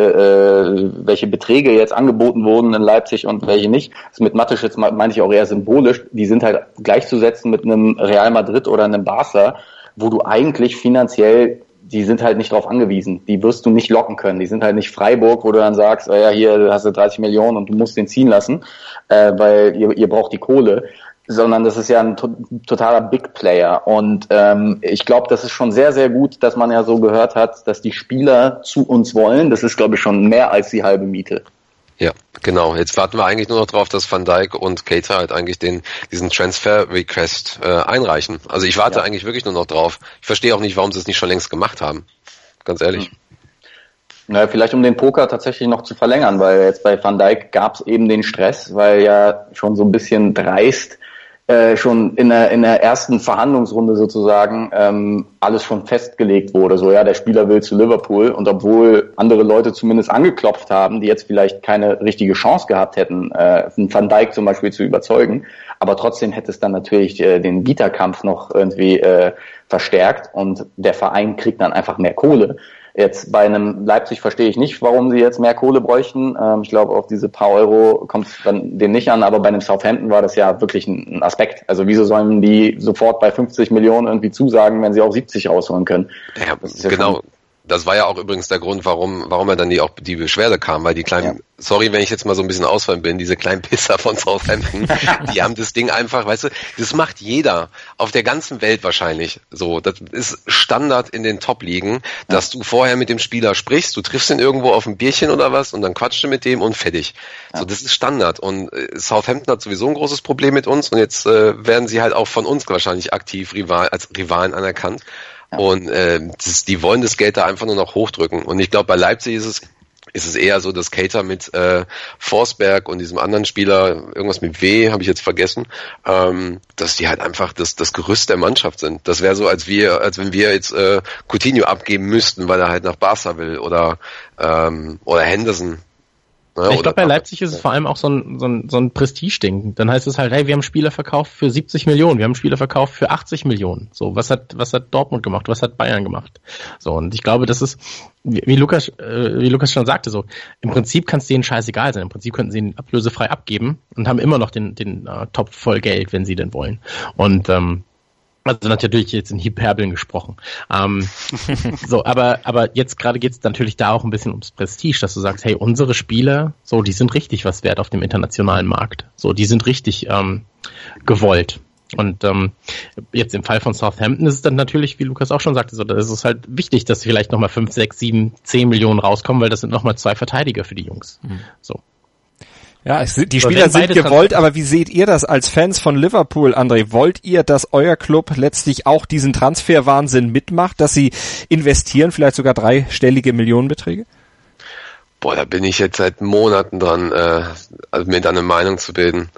welche Beträge jetzt angeboten wurden in Leipzig und welche nicht, das mit Matic jetzt meine ich auch eher symbolisch, die sind halt gleichzusetzen mit einem Real Madrid oder einem Barca, wo du eigentlich finanziell, die sind halt nicht drauf angewiesen. Die wirst du nicht locken können. Die sind halt nicht Freiburg, wo du dann sagst, ja, hier hast du 30 Millionen und du musst den ziehen lassen, weil ihr braucht die Kohle. Sondern das ist ja ein totaler Big Player. Und ich glaube, das ist schon sehr, sehr gut, dass man ja so gehört hat, dass die Spieler zu uns wollen. Das ist, glaube ich, schon mehr als die halbe Miete. Ja, genau. Jetzt warten wir eigentlich nur noch drauf, dass Van Dijk und Keita halt eigentlich diesen Transfer-Request einreichen. Also ich warte eigentlich wirklich nur noch drauf. Ich verstehe auch nicht, warum sie es nicht schon längst gemacht haben. Ganz ehrlich. Naja, vielleicht um den Poker tatsächlich noch zu verlängern, weil jetzt bei Van Dijk gab es eben den Stress, weil ja schon so ein bisschen dreist schon in der ersten Verhandlungsrunde sozusagen alles schon festgelegt wurde. So, ja, der Spieler will zu Liverpool und obwohl andere Leute zumindest angeklopft haben, die jetzt vielleicht keine richtige Chance gehabt hätten, Van Dijk zum Beispiel zu überzeugen, aber trotzdem hätte es dann natürlich den Bieterkampf noch irgendwie verstärkt und der Verein kriegt dann einfach mehr Kohle. Jetzt bei einem Leipzig verstehe ich nicht, warum sie jetzt mehr Kohle bräuchten. Ich glaube, auf diese paar Euro kommt es dann denen nicht an, aber bei einem Southampton war das ja wirklich ein Aspekt. Also wieso sollen die sofort bei 50 Millionen irgendwie zusagen, wenn sie auch 70 rausholen können? Ja, genau. Das war ja auch übrigens der Grund, warum er dann die Beschwerde kam, weil die kleinen, sorry, wenn ich jetzt mal so ein bisschen ausfallen bin, diese kleinen Pisser von Southampton, die haben das Ding einfach, weißt du, das macht jeder auf der ganzen Welt wahrscheinlich so. Das ist Standard in den Top-Ligen, dass du vorher mit dem Spieler sprichst, du triffst ihn irgendwo auf ein Bierchen oder was und dann quatschst du mit dem und fertig. So, das ist Standard und Southampton hat sowieso ein großes Problem mit uns und jetzt werden sie halt auch von uns wahrscheinlich aktiv als Rivalen anerkannt. Und die wollen das Geld da einfach nur noch hochdrücken. Und ich glaube, bei Leipzig ist es eher so, dass Keita mit Forsberg und diesem anderen Spieler, irgendwas mit W, habe ich jetzt vergessen, dass die halt einfach das Gerüst der Mannschaft sind. Das wäre so, als wenn wir jetzt Coutinho abgeben müssten, weil er halt nach Barca will oder Henderson. Ja, ich glaube, bei Leipzig ist es vor allem auch so ein Prestigeding. Dann heißt es halt, hey, wir haben Spieler verkauft für 70 Millionen, wir haben Spieler verkauft für 80 Millionen. So, was hat Dortmund gemacht? Was hat Bayern gemacht? So, und ich glaube, das ist, wie Lukas schon sagte, so, im Prinzip kann es denen scheißegal sein. Im Prinzip könnten sie ihn ablösefrei abgeben und haben immer noch den Topf voll Geld, wenn sie denn wollen. Und, also natürlich jetzt in Hyperbeln gesprochen. So, aber jetzt gerade geht's natürlich da auch ein bisschen ums Prestige, dass du sagst, hey, unsere Spieler, so, die sind richtig was wert auf dem internationalen Markt. So, die sind richtig gewollt. Und jetzt im Fall von Southampton ist es dann natürlich, wie Lukas auch schon sagte, so, da ist es halt wichtig, dass vielleicht nochmal 5, 6, 7, 10 Millionen rauskommen, weil das sind nochmal 2 Verteidiger für die Jungs. So. Ja, die Spieler sind gewollt, aber wie seht ihr das als Fans von Liverpool, André? Wollt ihr, dass euer Club letztlich auch diesen Transferwahnsinn mitmacht, dass sie investieren, vielleicht sogar 3-stellige Millionenbeträge? Boah, da bin ich jetzt seit Monaten dran, mir da eine Meinung zu bilden.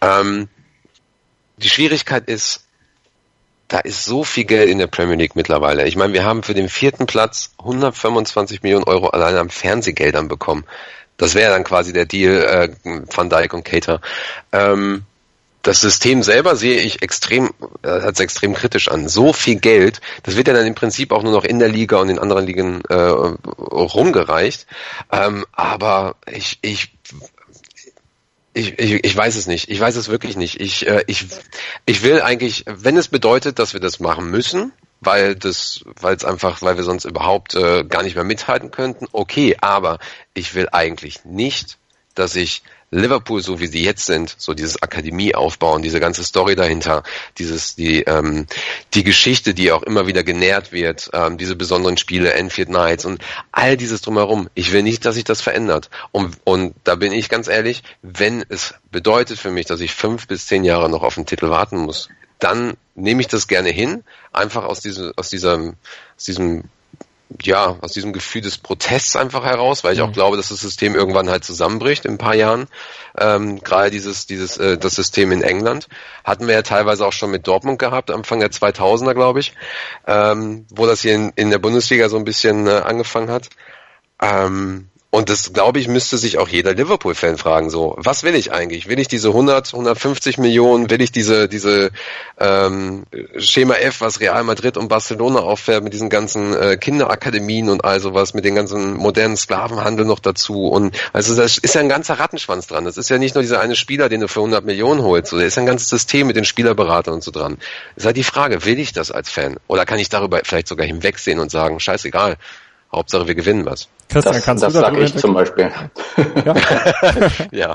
Die Schwierigkeit ist, da ist so viel Geld in der Premier League mittlerweile. Ich meine, wir haben für den 4. Platz 125 Millionen Euro alleine an Fernsehgeldern bekommen. Das wäre dann quasi der Deal Van Dijk und Keita. Das System selber sehe ich extrem kritisch an. So viel Geld, das wird ja dann im Prinzip auch nur noch in der Liga und in anderen Ligen rumgereicht. Aber ich weiß es nicht. Ich weiß es wirklich nicht. Ich will eigentlich, wenn es bedeutet, dass wir das machen müssen, weil wir sonst überhaupt gar nicht mehr mithalten könnten, okay, aber ich will eigentlich nicht, dass ich Liverpool, so wie sie jetzt sind, so dieses Akademie aufbauen, diese ganze Story dahinter, die Geschichte, die auch immer wieder genährt wird, diese besonderen Spiele, Anfield Nights und all dieses drumherum. Ich will nicht, dass sich das verändert. Und da bin ich ganz ehrlich, wenn es bedeutet für mich, dass ich 5 bis 10 Jahre noch auf den Titel warten muss, dann nehme ich das gerne hin, einfach aus diesem Gefühl des Protests einfach heraus, weil ich auch glaube, dass das System irgendwann halt zusammenbricht in ein paar Jahren. Gerade das System in England hatten wir ja teilweise auch schon mit Dortmund gehabt, Anfang der 2000er, glaube ich, wo das hier in der Bundesliga so ein bisschen angefangen hat. Und das, glaube ich, müsste sich auch jeder Liverpool-Fan fragen, so, was will ich eigentlich? Will ich diese 150 Millionen? Will ich diese Schema F, was Real Madrid und Barcelona auffährt, mit diesen ganzen Kinderakademien und all sowas, mit den ganzen modernen Sklavenhandel noch dazu? Und also das ist ja ein ganzer Rattenschwanz dran. Das ist ja nicht nur dieser eine Spieler, den du für 100 Millionen holst. Da ist ein ganzes System mit den Spielerberatern und so dran. Das ist halt die Frage, will ich das als Fan? Oder kann ich darüber vielleicht sogar hinwegsehen und sagen, scheißegal, Hauptsache wir gewinnen was. Christian, das sage ich zum Beispiel. Ja.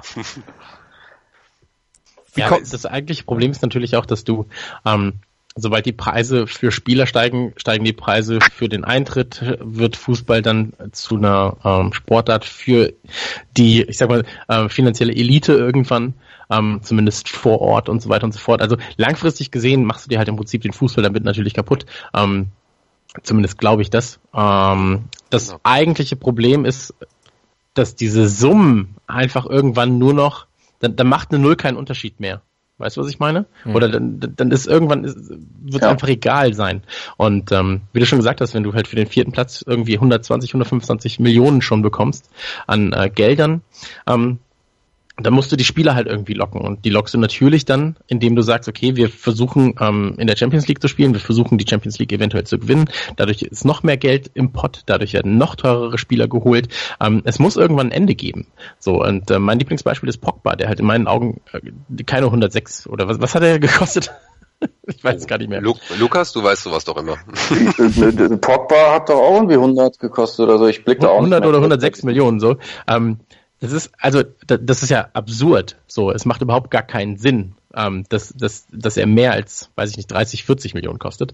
Ja, das eigentliche Problem ist natürlich auch, dass du, sobald die Preise für Spieler steigen die Preise für den Eintritt, wird Fußball dann zu einer Sportart für die, ich sag mal, finanzielle Elite irgendwann, zumindest vor Ort und so weiter und so fort. Also langfristig gesehen machst du dir halt im Prinzip den Fußball damit natürlich kaputt. Zumindest glaube ich das. Das eigentliche Problem ist, dass diese Summen einfach irgendwann nur noch, dann macht eine Null keinen Unterschied mehr. Weißt du, was ich meine? Oder dann ist wird einfach egal sein. Und wie du schon gesagt hast, wenn du halt für den 4. Platz irgendwie 125 Millionen schon bekommst an Geldern, dann musst du die Spieler halt irgendwie locken. Und die lockst du natürlich dann, indem du sagst, okay, wir versuchen in der Champions League zu spielen, wir versuchen die Champions League eventuell zu gewinnen. Dadurch ist noch mehr Geld im Pott, dadurch werden noch teurere Spieler geholt. Es muss irgendwann ein Ende geben. So, und mein Lieblingsbeispiel ist Pogba, der halt in meinen Augen keine 106 oder was hat er gekostet? Ich weiß es gar nicht mehr. Lukas, du weißt sowas doch immer. Pogba hat doch auch irgendwie 100 gekostet oder so. Ich blick da auch 100 nicht oder 106 Millionen so. Das ist ja absurd. So, es macht überhaupt gar keinen Sinn, dass er mehr als, weiß ich nicht, 30, 40 Millionen kostet.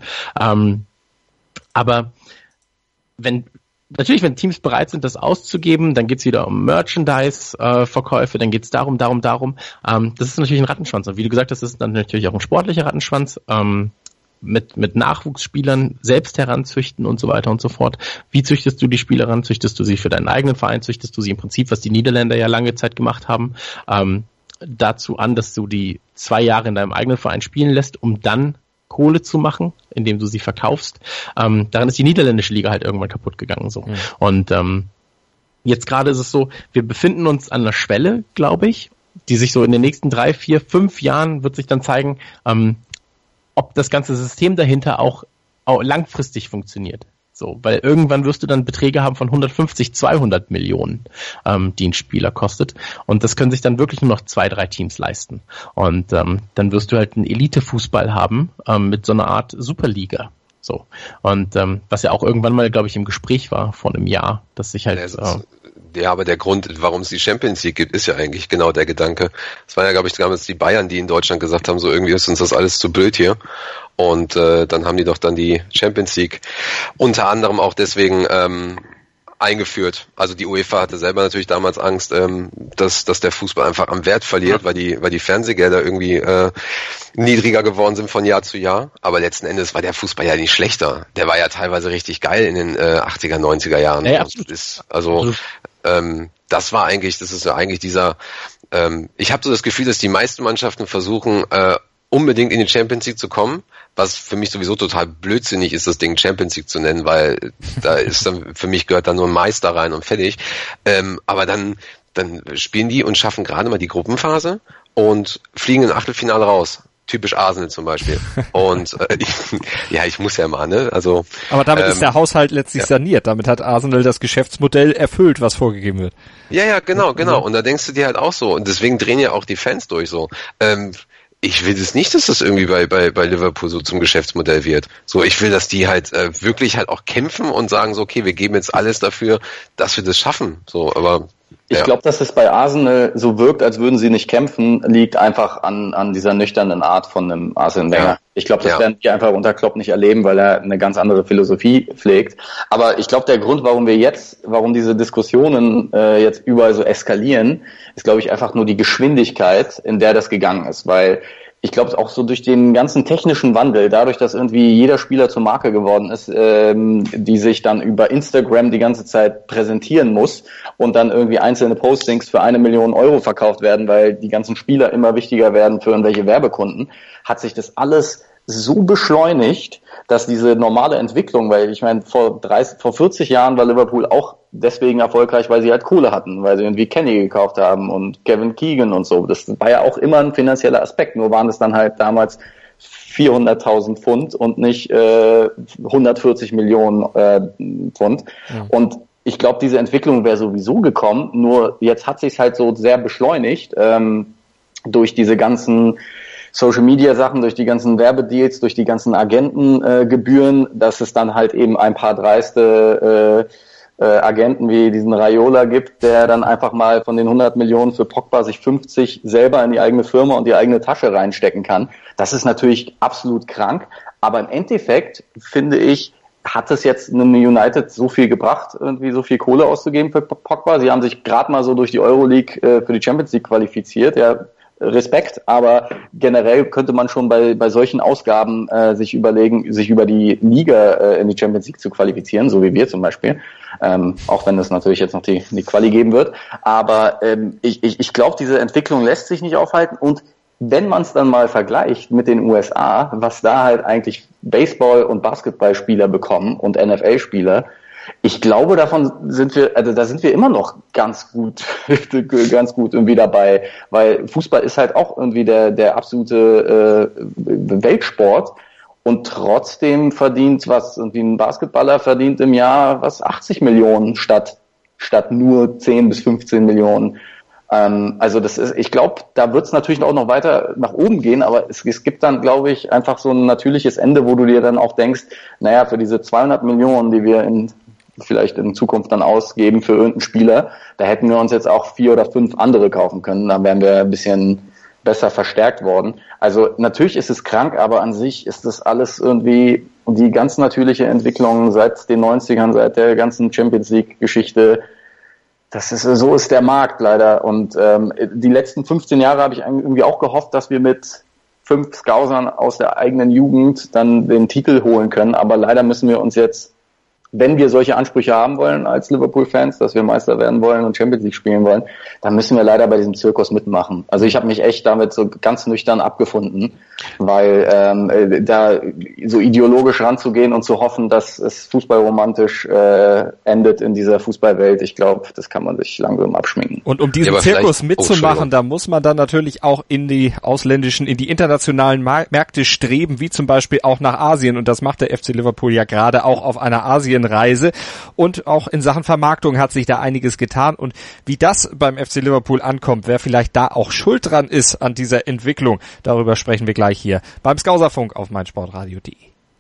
Aber wenn Teams bereit sind, das auszugeben, dann geht's wieder um Merchandise-Verkäufe, dann geht's darum. Das ist natürlich ein Rattenschwanz. Und wie du gesagt hast, das ist dann natürlich auch ein sportlicher Rattenschwanz. Mit Nachwuchsspielern selbst heranzüchten und so weiter und so fort. Wie züchtest du die Spieler ran? Züchtest du sie für deinen eigenen Verein? Züchtest du sie im Prinzip, was die Niederländer ja lange Zeit gemacht haben, dazu an, dass du die 2 Jahre in deinem eigenen Verein spielen lässt, um dann Kohle zu machen, indem du sie verkaufst. Daran ist die niederländische Liga halt irgendwann kaputt gegangen. So. Mhm. Und jetzt gerade ist es so, wir befinden uns an einer Schwelle, glaube ich, die sich so in den nächsten 3, 4, 5 Jahren wird sich dann zeigen, ob das ganze System dahinter auch langfristig funktioniert. So, weil irgendwann wirst du dann Beträge haben von 150, 200 Millionen, die ein Spieler kostet. Und das können sich dann wirklich nur noch 2, 3 Teams leisten. Und dann wirst du halt einen Elite-Fußball haben mit so einer Art Superliga. So. Und was ja auch irgendwann mal, glaube ich, im Gespräch war vor einem Jahr, dass sich halt... Ja, aber der Grund, warum es die Champions League gibt, ist ja eigentlich genau der Gedanke. Es waren ja, glaube ich, damals die Bayern, die in Deutschland gesagt haben, so irgendwie ist uns das alles zu blöd hier. Und dann haben die doch dann die Champions League unter anderem auch deswegen eingeführt. Also die UEFA hatte selber natürlich damals Angst, dass der Fußball einfach am Wert verliert, weil die Fernsehgelder irgendwie niedriger geworden sind von Jahr zu Jahr. Aber letzten Endes war der Fußball ja nicht schlechter. Der war ja teilweise richtig geil in den 80er, 90er Jahren. Ja, absolut. Das ist ja eigentlich dieser, ich habe so das Gefühl, dass die meisten Mannschaften versuchen, unbedingt in die Champions League zu kommen, was für mich sowieso total blödsinnig ist, das Ding Champions League zu nennen, weil da ist dann, für mich gehört da nur ein Meister rein und fertig. Aber dann spielen die und schaffen gerade mal die Gruppenphase und fliegen im Achtelfinale raus. Typisch Arsenal zum Beispiel. Und ich muss ja mal, ne? Also. Aber damit ist der Haushalt letztlich saniert. Damit hat Arsenal das Geschäftsmodell erfüllt, was vorgegeben wird. Ja, genau. Und da denkst du dir halt auch so. Und deswegen drehen ja auch die Fans durch so. Ich will es nicht, dass das irgendwie bei Liverpool so zum Geschäftsmodell wird. So, ich will, dass die halt wirklich halt auch kämpfen und sagen so, okay, wir geben jetzt alles dafür, dass wir das schaffen. So, aber Ich glaube, dass es bei Arsenal so wirkt, als würden sie nicht kämpfen, liegt einfach an dieser nüchternen Art von einem Arsene Wenger. Ja. Ich glaube, das werden wir einfach unter Klopp nicht erleben, weil er eine ganz andere Philosophie pflegt. Aber ich glaube, der Grund, warum diese Diskussionen jetzt überall so eskalieren, ist, glaube ich, einfach nur die Geschwindigkeit, in der das gegangen ist. Weil ich glaube, auch so durch den ganzen technischen Wandel, dadurch, dass irgendwie jeder Spieler zur Marke geworden ist, die sich dann über Instagram die ganze Zeit präsentieren muss und dann irgendwie einzelne Postings für 1 Million Euro verkauft werden, weil die ganzen Spieler immer wichtiger werden für irgendwelche Werbekunden, hat sich das alles so beschleunigt, dass diese normale Entwicklung, weil ich meine, vor 40 Jahren war Liverpool auch deswegen erfolgreich, weil sie halt Kohle hatten, weil sie irgendwie Kenny gekauft haben und Kevin Keegan und so. Das war ja auch immer ein finanzieller Aspekt, nur waren es dann halt damals 400.000 Pfund und nicht 140 Millionen Pfund. Ja. Und ich glaube, diese Entwicklung wäre sowieso gekommen, nur jetzt hat sich halt so sehr beschleunigt durch diese ganzen Social-Media-Sachen, durch die ganzen Werbedeals, durch die ganzen Agentengebühren, dass es dann halt eben ein paar dreiste Agenten wie diesen Raiola gibt, der dann einfach mal von den 100 Millionen für Pogba sich 50 selber in die eigene Firma und die eigene Tasche reinstecken kann. Das ist natürlich absolut krank, aber im Endeffekt, finde ich, hat es jetzt einem United so viel gebracht, irgendwie so viel Kohle auszugeben für Pogba. Sie haben sich gerade mal so durch die Euroleague für die Champions League qualifiziert, ja. Respekt, aber generell könnte man schon bei solchen Ausgaben sich überlegen, sich über die Liga in die Champions League zu qualifizieren, so wie wir zum Beispiel, auch wenn es natürlich jetzt noch die Quali geben wird. Aber ich glaube, diese Entwicklung lässt sich nicht aufhalten und wenn man es dann mal vergleicht mit den USA, was da halt eigentlich Baseball- und Basketballspieler bekommen und NFL-Spieler, ich glaube, da sind wir immer noch ganz gut irgendwie dabei, weil Fußball ist halt auch irgendwie der absolute Weltsport und trotzdem verdient irgendwie ein Basketballer verdient im Jahr 80 Millionen statt nur 10 bis 15 Millionen. Also ich glaube, da wird es natürlich auch noch weiter nach oben gehen, aber es gibt dann, glaube ich, einfach so ein natürliches Ende, wo du dir dann auch denkst, naja, für diese 200 Millionen, die wir vielleicht in Zukunft dann ausgeben für irgendeinen Spieler, da hätten wir uns jetzt auch 4 oder 5 andere kaufen können, dann wären wir ein bisschen besser verstärkt worden. Also natürlich ist es krank, aber an sich ist das alles irgendwie die ganz natürliche Entwicklung seit den 90ern, seit der ganzen Champions League Geschichte. So ist der Markt leider und die letzten 15 Jahre habe ich irgendwie auch gehofft, dass wir mit 5 Scousern aus der eigenen Jugend dann den Titel holen können, aber leider müssen wir uns jetzt, wenn wir solche Ansprüche haben wollen als Liverpool-Fans, dass wir Meister werden wollen und Champions League spielen wollen, dann müssen wir leider bei diesem Zirkus mitmachen. Also ich habe mich echt damit so ganz nüchtern abgefunden, weil da so ideologisch ranzugehen und zu hoffen, dass es fußballromantisch endet in dieser Fußballwelt, ich glaube, das kann man sich langsam abschminken. Und um diesen Zirkus mitzumachen, da muss man dann natürlich auch in die internationalen Märkte streben, wie zum Beispiel auch nach Asien. Und das macht der FC Liverpool ja gerade auch auf einer Asienreise. Und auch in Sachen Vermarktung hat sich da einiges getan. Und wie das beim FC Liverpool ankommt, wer vielleicht da auch schuld dran ist an dieser Entwicklung, darüber sprechen wir gleich hier beim Skauserfunk auf meinsportradio.de.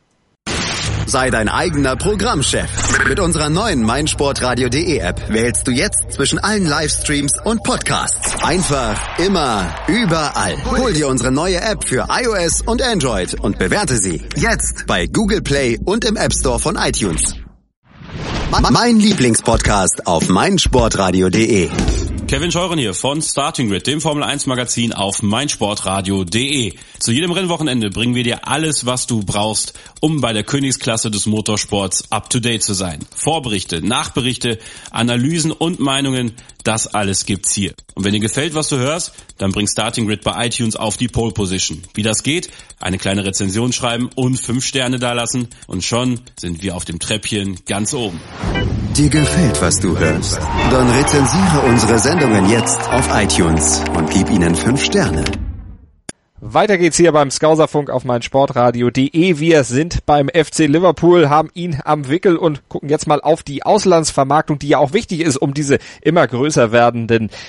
Sei dein eigener Programmchef. Mit unserer neuen meinsportradio.de App wählst du jetzt zwischen allen Livestreams und Podcasts. Einfach, immer, überall. Hol dir unsere neue App für iOS und Android und bewerte sie jetzt bei Google Play und im App Store von iTunes. Mein Lieblingspodcast auf meinsportradio.de. Kevin Scheuren hier von Starting Grid, dem Formel 1 Magazin auf meinsportradio.de. Zu jedem Rennwochenende bringen wir dir alles, was du brauchst, um bei der Königsklasse des Motorsports up to date zu sein. Vorberichte, Nachberichte, Analysen und Meinungen, das alles gibt's hier. Und wenn dir gefällt, was du hörst, dann bring Starting Grid bei iTunes auf die Pole Position. Wie das geht? Eine kleine Rezension schreiben und 5 Sterne dalassen und schon sind wir auf dem Treppchen ganz oben. Dir gefällt, was du hörst? Dann rezensiere unsere Sendungen jetzt auf iTunes und gib ihnen 5 Sterne. Weiter geht's hier beim Skauserfunk auf meinsportradio.de. Wir sind beim FC Liverpool, haben ihn am Wickel und gucken jetzt mal auf die Auslandsvermarktung, die ja auch wichtig ist, um diese immer größer werdenden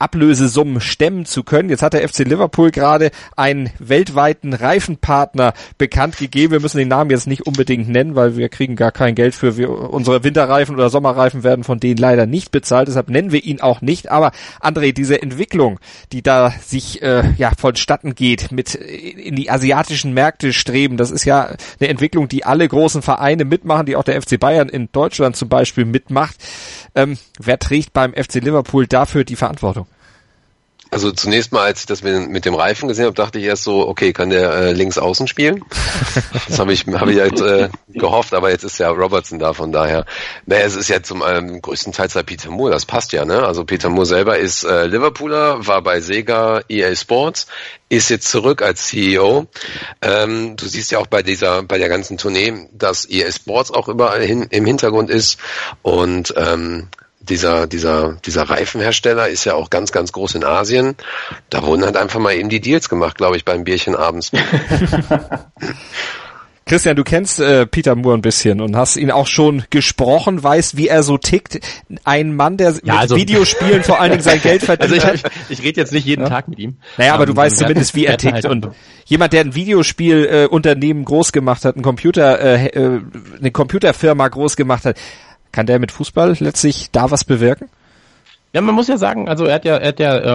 Ablösesummen stemmen zu können. Jetzt hat der FC Liverpool gerade einen weltweiten Reifenpartner bekannt gegeben. Wir müssen den Namen jetzt nicht unbedingt nennen, weil wir kriegen gar kein Geld für. Unsere Winterreifen oder Sommerreifen werden von denen leider nicht bezahlt, deshalb nennen wir ihn auch nicht. Aber André, diese Entwicklung, die da sich vonstatten geht, mit in die asiatischen Märkte streben, das ist ja eine Entwicklung, die alle großen Vereine mitmachen, die auch der FC Bayern in Deutschland zum Beispiel mitmacht. Wer trägt beim FC Liverpool dafür die Verantwortung? Also zunächst mal, als ich das mit dem Reifen gesehen habe, dachte ich erst so, okay, kann der links außen spielen? Das habe ich halt gehofft, aber jetzt ist ja Robertson da, von daher. Naja, es ist ja zum größtenteils halt Peter Moore, das passt ja, ne? Also Peter Moore selber ist Liverpooler, war bei Sega EA Sports, ist jetzt zurück als CEO. Du siehst ja auch bei der ganzen Tournee, dass EA Sports auch überall im Hintergrund ist und dieser Reifenhersteller ist ja auch ganz, ganz groß in Asien. Da wurden halt einfach mal eben die Deals gemacht, glaube ich, beim Bierchen abends. Christian, du kennst Peter Moore ein bisschen und hast ihn auch schon gesprochen, weißt, wie er so tickt. Ein Mann, der mit Videospielen vor allen Dingen sein Geld verdient hat. Ich rede jetzt nicht jeden Tag mit ihm. Naja, aber du weißt zumindest, wie er tickt. Halt und jemand, der ein Videospielunternehmen groß gemacht hat, eine Computerfirma groß gemacht hat, kann der mit Fußball letztlich da was bewirken? Ja, man muss ja sagen, also er hat ja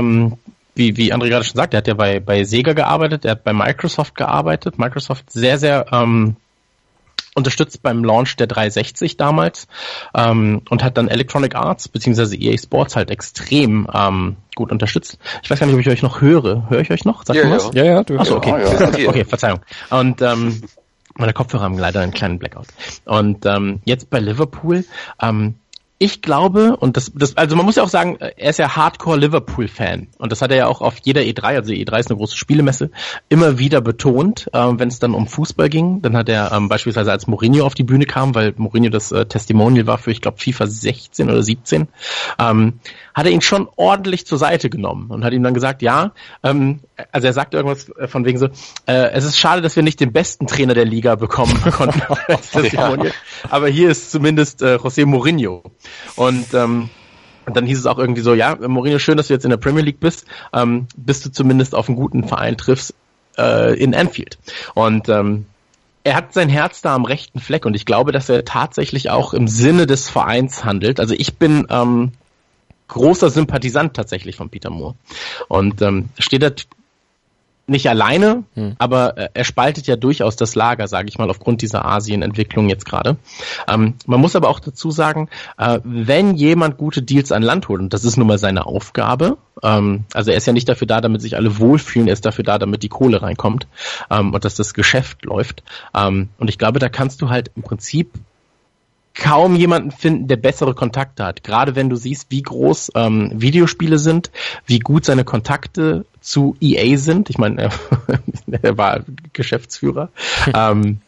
wie André gerade schon sagt, er hat ja bei Sega gearbeitet, er hat bei Microsoft gearbeitet. Microsoft sehr, sehr unterstützt beim Launch der 360 damals und hat dann Electronic Arts bzw. EA Sports halt extrem gut unterstützt. Ich weiß gar nicht, ob ich euch noch höre. Höre ich euch noch? Sagt ihr was? Ja, du hörst. Achso, okay. Ja. Okay, Verzeihung. Und meine Kopfhörer haben leider einen kleinen Blackout. Und jetzt bei Liverpool, ich glaube, und also man muss ja auch sagen, er ist ja Hardcore-Liverpool-Fan. Und das hat er ja auch auf jeder E3, also E3 ist eine große Spielemesse, immer wieder betont, wenn es dann um Fußball ging. Dann hat er beispielsweise, als Mourinho auf die Bühne kam, weil Mourinho das Testimonial war für, ich glaube, FIFA 16 oder 17, hat er ihn schon ordentlich zur Seite genommen und hat ihm dann gesagt, ja, also er sagte irgendwas von wegen so, es ist schade, dass wir nicht den besten Trainer der Liga bekommen konnten als Testimonial, aber hier ist zumindest José Mourinho. Und dann hieß es auch irgendwie so, ja, Mourinho, schön, dass du jetzt in der Premier League bist, bis du zumindest auf einen guten Verein triffst in Anfield. Und er hat sein Herz da am rechten Fleck und ich glaube, dass er tatsächlich auch im Sinne des Vereins handelt. Also ich bin großer Sympathisant tatsächlich von Peter Moore. Und steht da nicht alleine, aber er spaltet ja durchaus das Lager, sage ich mal, aufgrund dieser Asien-Entwicklung jetzt gerade. Man muss aber auch dazu sagen, wenn jemand gute Deals an Land holt, und das ist nun mal seine Aufgabe, also er ist ja nicht dafür da, damit sich alle wohlfühlen, er ist dafür da, damit die Kohle reinkommt und dass das Geschäft läuft. Und ich glaube, da kannst du halt im Prinzip kaum jemanden finden, der bessere Kontakte hat. Gerade wenn du siehst, wie groß Videospiele sind, wie gut seine Kontakte zu EA sind. Ich meine, er war Geschäftsführer. Dann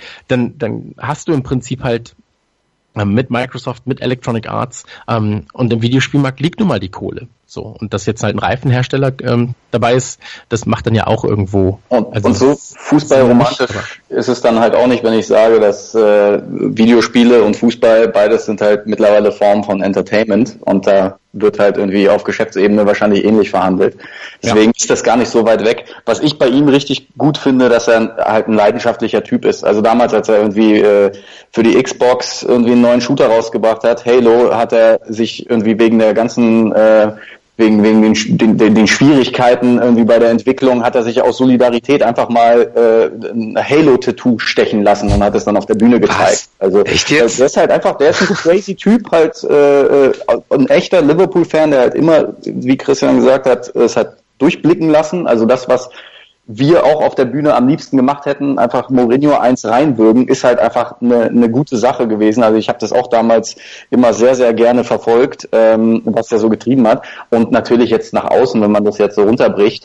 hast du im Prinzip halt mit Microsoft, mit Electronic Arts und im Videospielmarkt liegt nun mal die Kohle. So, und dass jetzt halt ein Reifenhersteller dabei ist, das macht dann ja auch irgendwo. Und so fußballromantisch ist es dann halt auch nicht, wenn ich sage, dass Videospiele und Fußball, beides sind halt mittlerweile Formen von Entertainment und da wird halt irgendwie auf Geschäftsebene wahrscheinlich ähnlich verhandelt. Deswegen ist das gar nicht so weit weg. Was ich bei ihm richtig gut finde, dass er halt ein leidenschaftlicher Typ ist. Also damals, als er irgendwie für die Xbox irgendwie einen neuen Shooter rausgebracht hat, Halo, hat er sich irgendwie wegen der ganzen wegen den Schwierigkeiten irgendwie bei der Entwicklung hat er sich aus Solidarität einfach mal ein Halo-Tattoo stechen lassen und hat es dann auf der Bühne gezeigt. Also echt jetzt? Der ist halt einfach, der ist ein crazy Typ, halt ein echter Liverpool-Fan, der halt immer, wie Christian gesagt hat, es hat durchblicken lassen. Also das, was wir auch auf der Bühne am liebsten gemacht hätten, einfach Mourinho 1 reinwürgen, ist halt einfach eine gute Sache gewesen. Also ich habe das auch damals immer sehr, sehr gerne verfolgt, was er so getrieben hat. Und natürlich jetzt nach außen, wenn man das jetzt so runterbricht,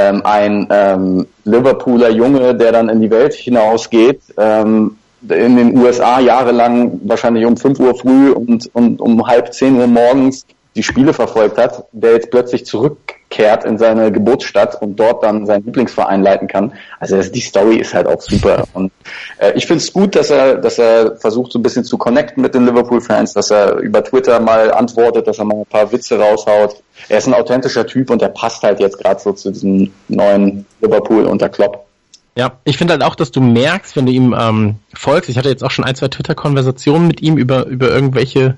ein Liverpooler Junge, der dann in die Welt hinausgeht, in den USA jahrelang wahrscheinlich um 5 Uhr früh und um 9:30 Uhr morgens die Spiele verfolgt hat, der jetzt plötzlich zurückkehrt in seine Geburtsstadt und dort dann seinen Lieblingsverein leiten kann. Also die Story ist halt auch super. Und ich finde es gut, dass er versucht, so ein bisschen zu connecten mit den Liverpool-Fans, dass er über Twitter mal antwortet, dass er mal ein paar Witze raushaut. Er ist ein authentischer Typ und er passt halt jetzt gerade so zu diesem neuen Liverpool unter Klopp. Ja, ich finde halt auch, dass du merkst, wenn du ihm folgst, ich hatte jetzt auch schon 1, 2 Twitter-Konversationen mit ihm über irgendwelche,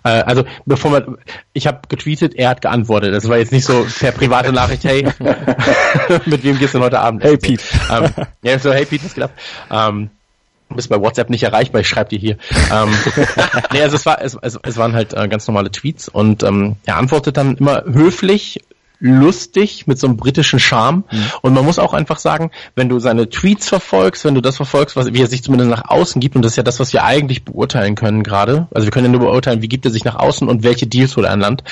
ich habe getweetet, er hat geantwortet. Das war jetzt nicht so per private Nachricht, hey, mit wem gehst du denn heute Abend? Hey Pete. Ja, so, hey Pete, was geht ab? Du bist bei WhatsApp nicht erreichbar, ich schreibe dir hier. Nee, also es waren halt ganz normale Tweets und er antwortet dann immer höflich, lustig, mit so einem britischen Charme. Und man muss auch einfach sagen, wenn du seine Tweets verfolgst, wenn du das verfolgst, wie er sich zumindest nach außen gibt, und das ist ja das, was wir eigentlich beurteilen können gerade, also wir können ja nur beurteilen, wie gibt er sich nach außen und welche Deals holt er an Land.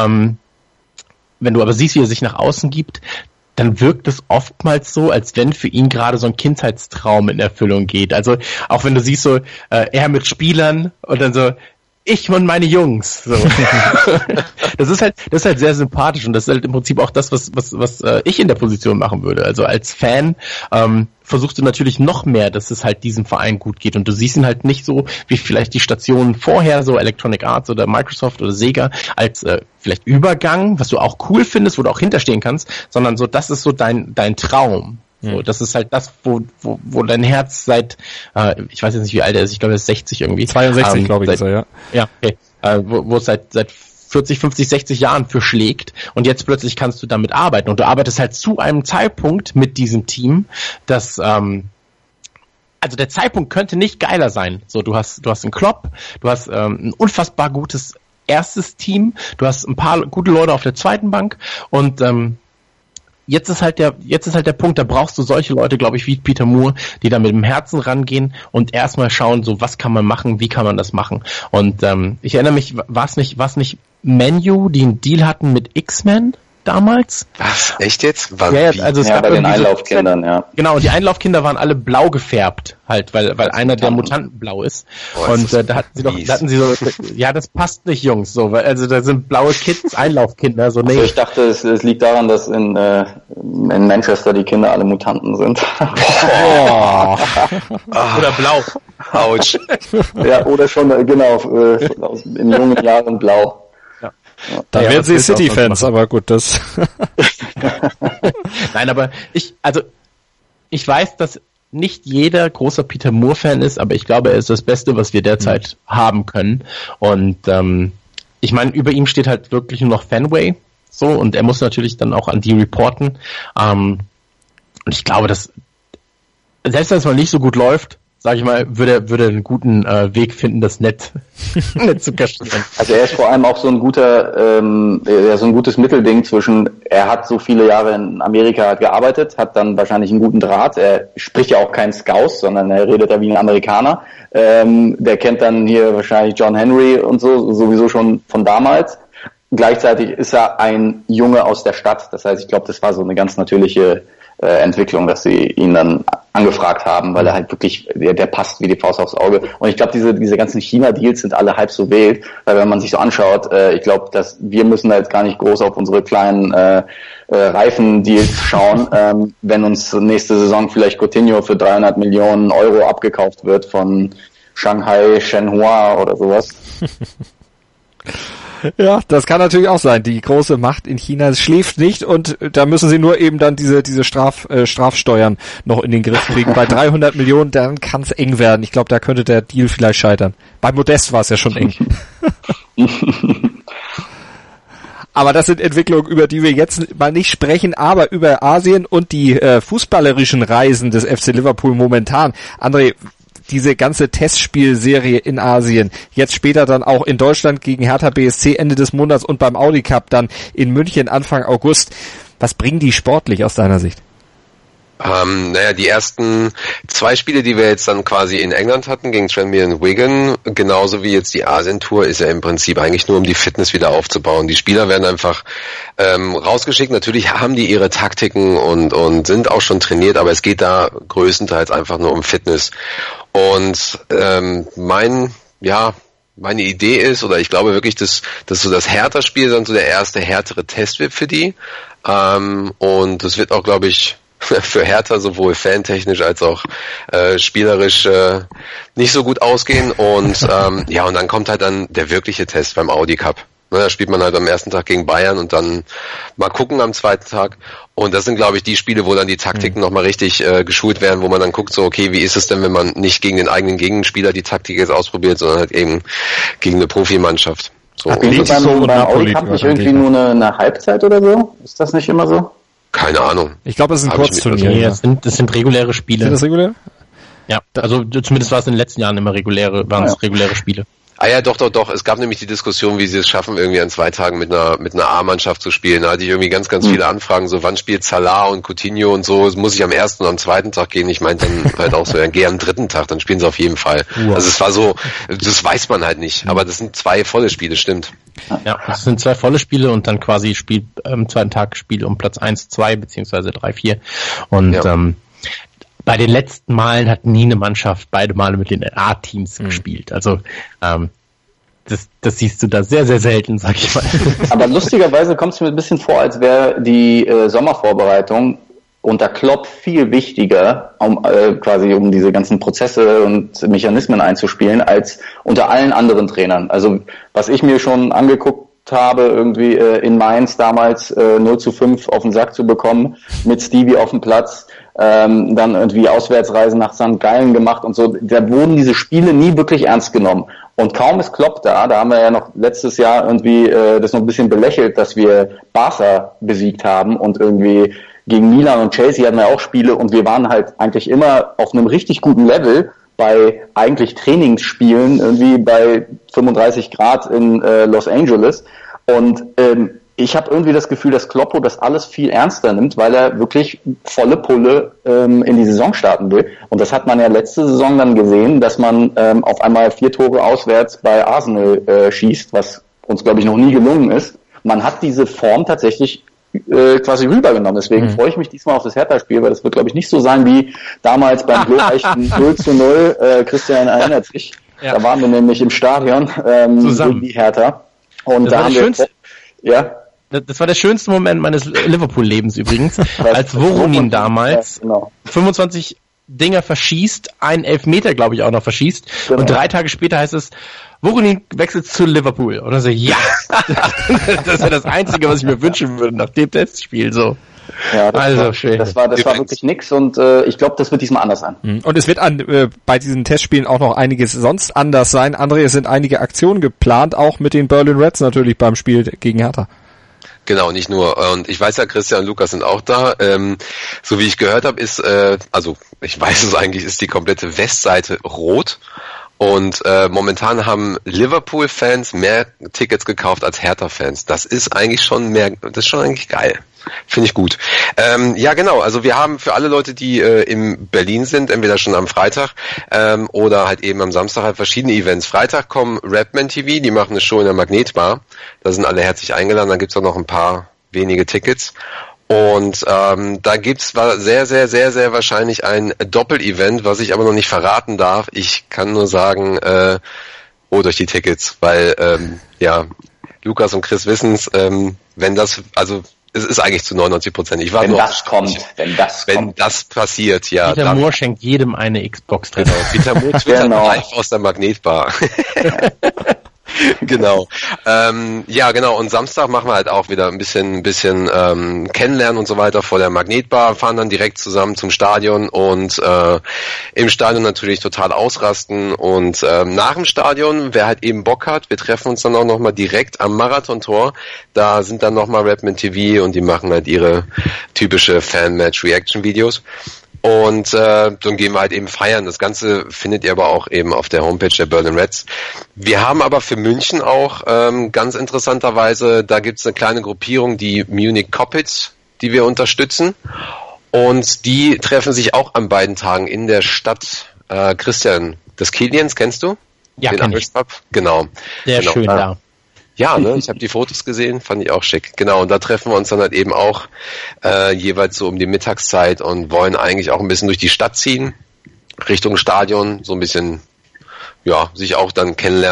Wenn du aber siehst, wie er sich nach außen gibt, dann wirkt es oftmals so, als wenn für ihn gerade so ein Kindheitstraum in Erfüllung geht. Also auch wenn du siehst so, er mit Spielern und dann so, ich und meine Jungs. So. Das ist halt sehr sympathisch und das ist halt im Prinzip auch das, was ich in der Position machen würde. Also als Fan versuchst du natürlich noch mehr, dass es halt diesem Verein gut geht und du siehst ihn halt nicht so wie vielleicht die Stationen vorher, so Electronic Arts oder Microsoft oder Sega, als vielleicht Übergang, was du auch cool findest, wo du auch hinterstehen kannst, sondern so, das ist so dein Traum. So, das ist halt das, wo dein Herz seit, ich weiß jetzt nicht, wie alt er ist, ich glaube, er ist 60 irgendwie. 62, glaube ich, ist er, ja. Ja, okay. Wo es seit 40, 50, 60 Jahren für schlägt und jetzt plötzlich kannst du damit arbeiten und du arbeitest halt zu einem Zeitpunkt mit diesem Team, dass, also der Zeitpunkt könnte nicht geiler sein. So, du hast einen Klopp, du hast ein unfassbar gutes erstes Team, du hast ein paar gute Leute auf der zweiten Bank und Jetzt ist halt der Punkt, da brauchst du solche Leute, glaube ich, wie Peter Moore, die da mit dem Herzen rangehen und erstmal schauen, so was kann man machen, wie kann man das machen. Und ich erinnere mich, war es nicht Man U, die einen Deal hatten mit X-Men damals? Was? Echt jetzt? Ja, also es gab bei den Einlaufkindern, ja. Genau, und die Einlaufkinder waren alle blau gefärbt, halt, weil einer der Mutanten blau ist. Und da hatten sie so, ja, das passt nicht, Jungs, so, weil, also da sind blaue Kids, Einlaufkinder, so, nee. Also ich dachte, es liegt daran, dass in Manchester die Kinder alle Mutanten sind. Oh. Oder blau. Autsch. Ja, oder schon, genau, in jungen Jahren blau. Dann werden sie City-Fans, aber gut, das... Nein, aber ich weiß, dass nicht jeder großer Peter Moore-Fan ist, aber ich glaube, er ist das Beste, was wir derzeit haben können. Und ich meine, über ihm steht halt wirklich nur noch Fenway, so, und er muss natürlich dann auch an die reporten. Und ich glaube, dass selbst wenn es mal nicht so gut läuft, sag ich mal, würde er einen guten Weg finden, das nett zu kaschieren. Also er ist vor allem auch so ein gutes Mittelding zwischen, er hat so viele Jahre in Amerika gearbeitet, hat dann wahrscheinlich einen guten Draht, er spricht ja auch kein Scouse, sondern er redet ja wie ein Amerikaner, der kennt dann hier wahrscheinlich John Henry und so, sowieso schon von damals. Gleichzeitig ist er ein Junge aus der Stadt, das heißt, ich glaube, das war so eine ganz natürliche Entwicklung, dass sie ihn dann angefragt haben, weil er halt wirklich, der passt wie die Faust aufs Auge. Und ich glaube, diese ganzen China-Deals sind alle halb so wild, weil wenn man sich so anschaut, ich glaube, dass wir müssen da jetzt gar nicht groß auf unsere kleinen Reifen-Deals schauen, wenn uns nächste Saison vielleicht Coutinho für 300 Millionen Euro abgekauft wird von Shanghai Shenhua oder sowas. Ja, das kann natürlich auch sein. Die große Macht in China schläft nicht und da müssen sie nur eben dann diese Strafsteuern noch in den Griff kriegen. Bei 300 Millionen, dann kann es eng werden. Ich glaube, da könnte der Deal vielleicht scheitern. Bei Modest war es ja schon eng. Aber das sind Entwicklungen, über die wir jetzt mal nicht sprechen, aber über Asien und die fußballerischen Reisen des FC Liverpool momentan. André, diese ganze Testspielserie in Asien, jetzt später dann auch in Deutschland gegen Hertha BSC Ende des Monats und beim Audi Cup dann in München Anfang August. Was bringen die sportlich aus deiner Sicht? Die ersten 2 Spiele, die wir jetzt dann quasi in England hatten, gegen Tranmere und Wigan, genauso wie jetzt die Asien-Tour, ist ja im Prinzip eigentlich nur, um die Fitness wieder aufzubauen. Die Spieler werden einfach rausgeschickt. Natürlich haben die ihre Taktiken und sind auch schon trainiert, aber es geht da größtenteils einfach nur um Fitness. Und mein meine Idee ist, oder ich glaube wirklich, dass so das Hertha-Spiel dann so der erste härtere Test wird für die. Und das wird auch, glaube ich, für Hertha sowohl fantechnisch als auch spielerisch nicht so gut ausgehen. Und und dann kommt halt dann der wirkliche Test beim Audi Cup. Da spielt man halt am ersten Tag gegen Bayern und dann mal gucken am zweiten Tag. Und das sind, glaube ich, die Spiele, wo dann die Taktiken nochmal richtig geschult werden, wo man dann guckt, so, okay, wie ist es denn, wenn man nicht gegen den eigenen Gegenspieler die Taktik jetzt ausprobiert, sondern halt eben gegen eine Profimannschaft. So. Beim Audi Cup nicht irgendwie nur eine Halbzeit oder so? Ist das nicht immer so? Keine Ahnung. Ich glaube, es ist ein Kurzturnier. Nee, das sind reguläre Spiele. Sind das regulär? Ja, also zumindest war es in den letzten Jahren immer reguläre Spiele. Ah ja, doch. Es gab nämlich die Diskussion, wie sie es schaffen, irgendwie an 2 Tagen mit einer A-Mannschaft zu spielen. Da hatte ich irgendwie ganz viele Anfragen, so wann spielt Salah und Coutinho und so. Das muss ich am ersten und am zweiten Tag gehen. Ich meinte dann halt auch so, ja, geh am dritten Tag, dann spielen sie auf jeden Fall. Wow. Also es war so, das weiß man halt nicht. Aber das sind 2 volle Spiele, stimmt. Ja, das sind 2 volle Spiele und dann quasi Spiel am zweiten Tag Spiel um Platz 1, 2 beziehungsweise 3, 4. Und bei den letzten Malen hat nie eine Mannschaft beide Male mit den A-Teams gespielt. Also das siehst du da sehr, sehr selten, sag ich mal. Aber lustigerweise kommt es mir ein bisschen vor, als wäre die Sommervorbereitung unter Klopp viel wichtiger, um diese ganzen Prozesse und Mechanismen einzuspielen, als unter allen anderen Trainern. Also was ich mir schon angeguckt habe, irgendwie in Mainz damals 0:5 auf den Sack zu bekommen, mit Stevie auf dem Platz, dann irgendwie Auswärtsreisen nach St. Gallen gemacht und so. Da wurden diese Spiele nie wirklich ernst genommen. Und kaum ist Klopp da haben wir ja noch letztes Jahr irgendwie das noch ein bisschen belächelt, dass wir Barca besiegt haben und irgendwie gegen Milan und Chelsea hatten wir auch Spiele und wir waren halt eigentlich immer auf einem richtig guten Level bei eigentlich Trainingsspielen, irgendwie bei 35 Grad in Los Angeles. Und ich habe irgendwie das Gefühl, dass Kloppo das alles viel ernster nimmt, weil er wirklich volle Pulle in die Saison starten will. Und das hat man ja letzte Saison dann gesehen, dass man auf einmal 4 Tore auswärts bei Arsenal schießt, was uns, glaube ich, noch nie gelungen ist. Man hat diese Form tatsächlich quasi rübergenommen. Deswegen freue ich mich diesmal auf das Hertha-Spiel, weil das wird, glaube ich, nicht so sein wie damals beim glorreichen 0:0. Christian erinnert sich. Ja. Da waren wir nämlich im Stadion gegen die Hertha. Und da haben wir... Das war der schönste Moment meines Liverpool-Lebens übrigens, als Voronin damals 25 Dinger verschießt, einen Elfmeter, glaube ich, auch noch verschießt. Genau. Und 3 Tage später heißt es, Voronin wechselt zu Liverpool. Und dann so, ja, das ist ja das Einzige, was ich mir wünschen würde nach dem Testspiel. So. Ja, das war wirklich nix und ich glaube, das wird diesmal anders sein. Und es wird bei diesen Testspielen auch noch einiges sonst anders sein. André, es sind einige Aktionen geplant, auch mit den Berlin Reds natürlich beim Spiel gegen Hertha. Genau, nicht nur. Und ich weiß ja, Christian und Lukas sind auch da. So wie ich gehört habe, ist, also ich weiß es eigentlich, ist die komplette Westseite rot. Und momentan haben Liverpool-Fans mehr Tickets gekauft als Hertha-Fans. Das ist eigentlich schon eigentlich geil. Finde ich gut. Ja, genau. Also wir haben für alle Leute, die in Berlin sind, entweder schon am Freitag oder halt eben am Samstag halt verschiedene Events. Freitag kommen Rapman TV, die machen eine Show in der Magnetbar. Da sind alle herzlich eingeladen. Dann gibt's auch noch ein paar wenige Tickets. Und da gibt's sehr, sehr, sehr, sehr wahrscheinlich ein Doppel-Event, was ich aber noch nicht verraten darf. Ich kann nur sagen, holt euch die Tickets, weil Lukas und Chris wissen's, wenn das, also es ist eigentlich zu 99%. Ich war wenn nur wenn das passiert, ja. Peter Moore schenkt jedem eine Xbox drin. Genau. Peter Moore twittert live aus der Magnetbar. Genau. Ja, genau. Und Samstag machen wir halt auch wieder ein bisschen kennenlernen und so weiter vor der Magnetbar, fahren dann direkt zusammen zum Stadion und im Stadion natürlich total ausrasten und nach dem Stadion, wer halt eben Bock hat, wir treffen uns dann auch nochmal direkt am Marathontor. Da sind dann nochmal Rapman TV und die machen halt ihre typische Fan-Match-Reaction-Videos. Und dann gehen wir halt eben feiern. Das Ganze findet ihr aber auch eben auf der Homepage der Berlin Reds. Wir haben aber für München auch ganz interessanterweise, da gibt's eine kleine Gruppierung, die Munich Coppits, die wir unterstützen. Und die treffen sich auch an beiden Tagen in der Stadt. Christian, das Kilians kennst du? Ja, kenn ich. Genau. Sehr schön da. Ja, ne? Ich habe die Fotos gesehen, fand ich auch schick. Genau, und da treffen wir uns dann halt eben auch jeweils so um die Mittagszeit und wollen eigentlich auch ein bisschen durch die Stadt ziehen, Richtung Stadion, so ein bisschen, ja, sich auch dann kennenlernen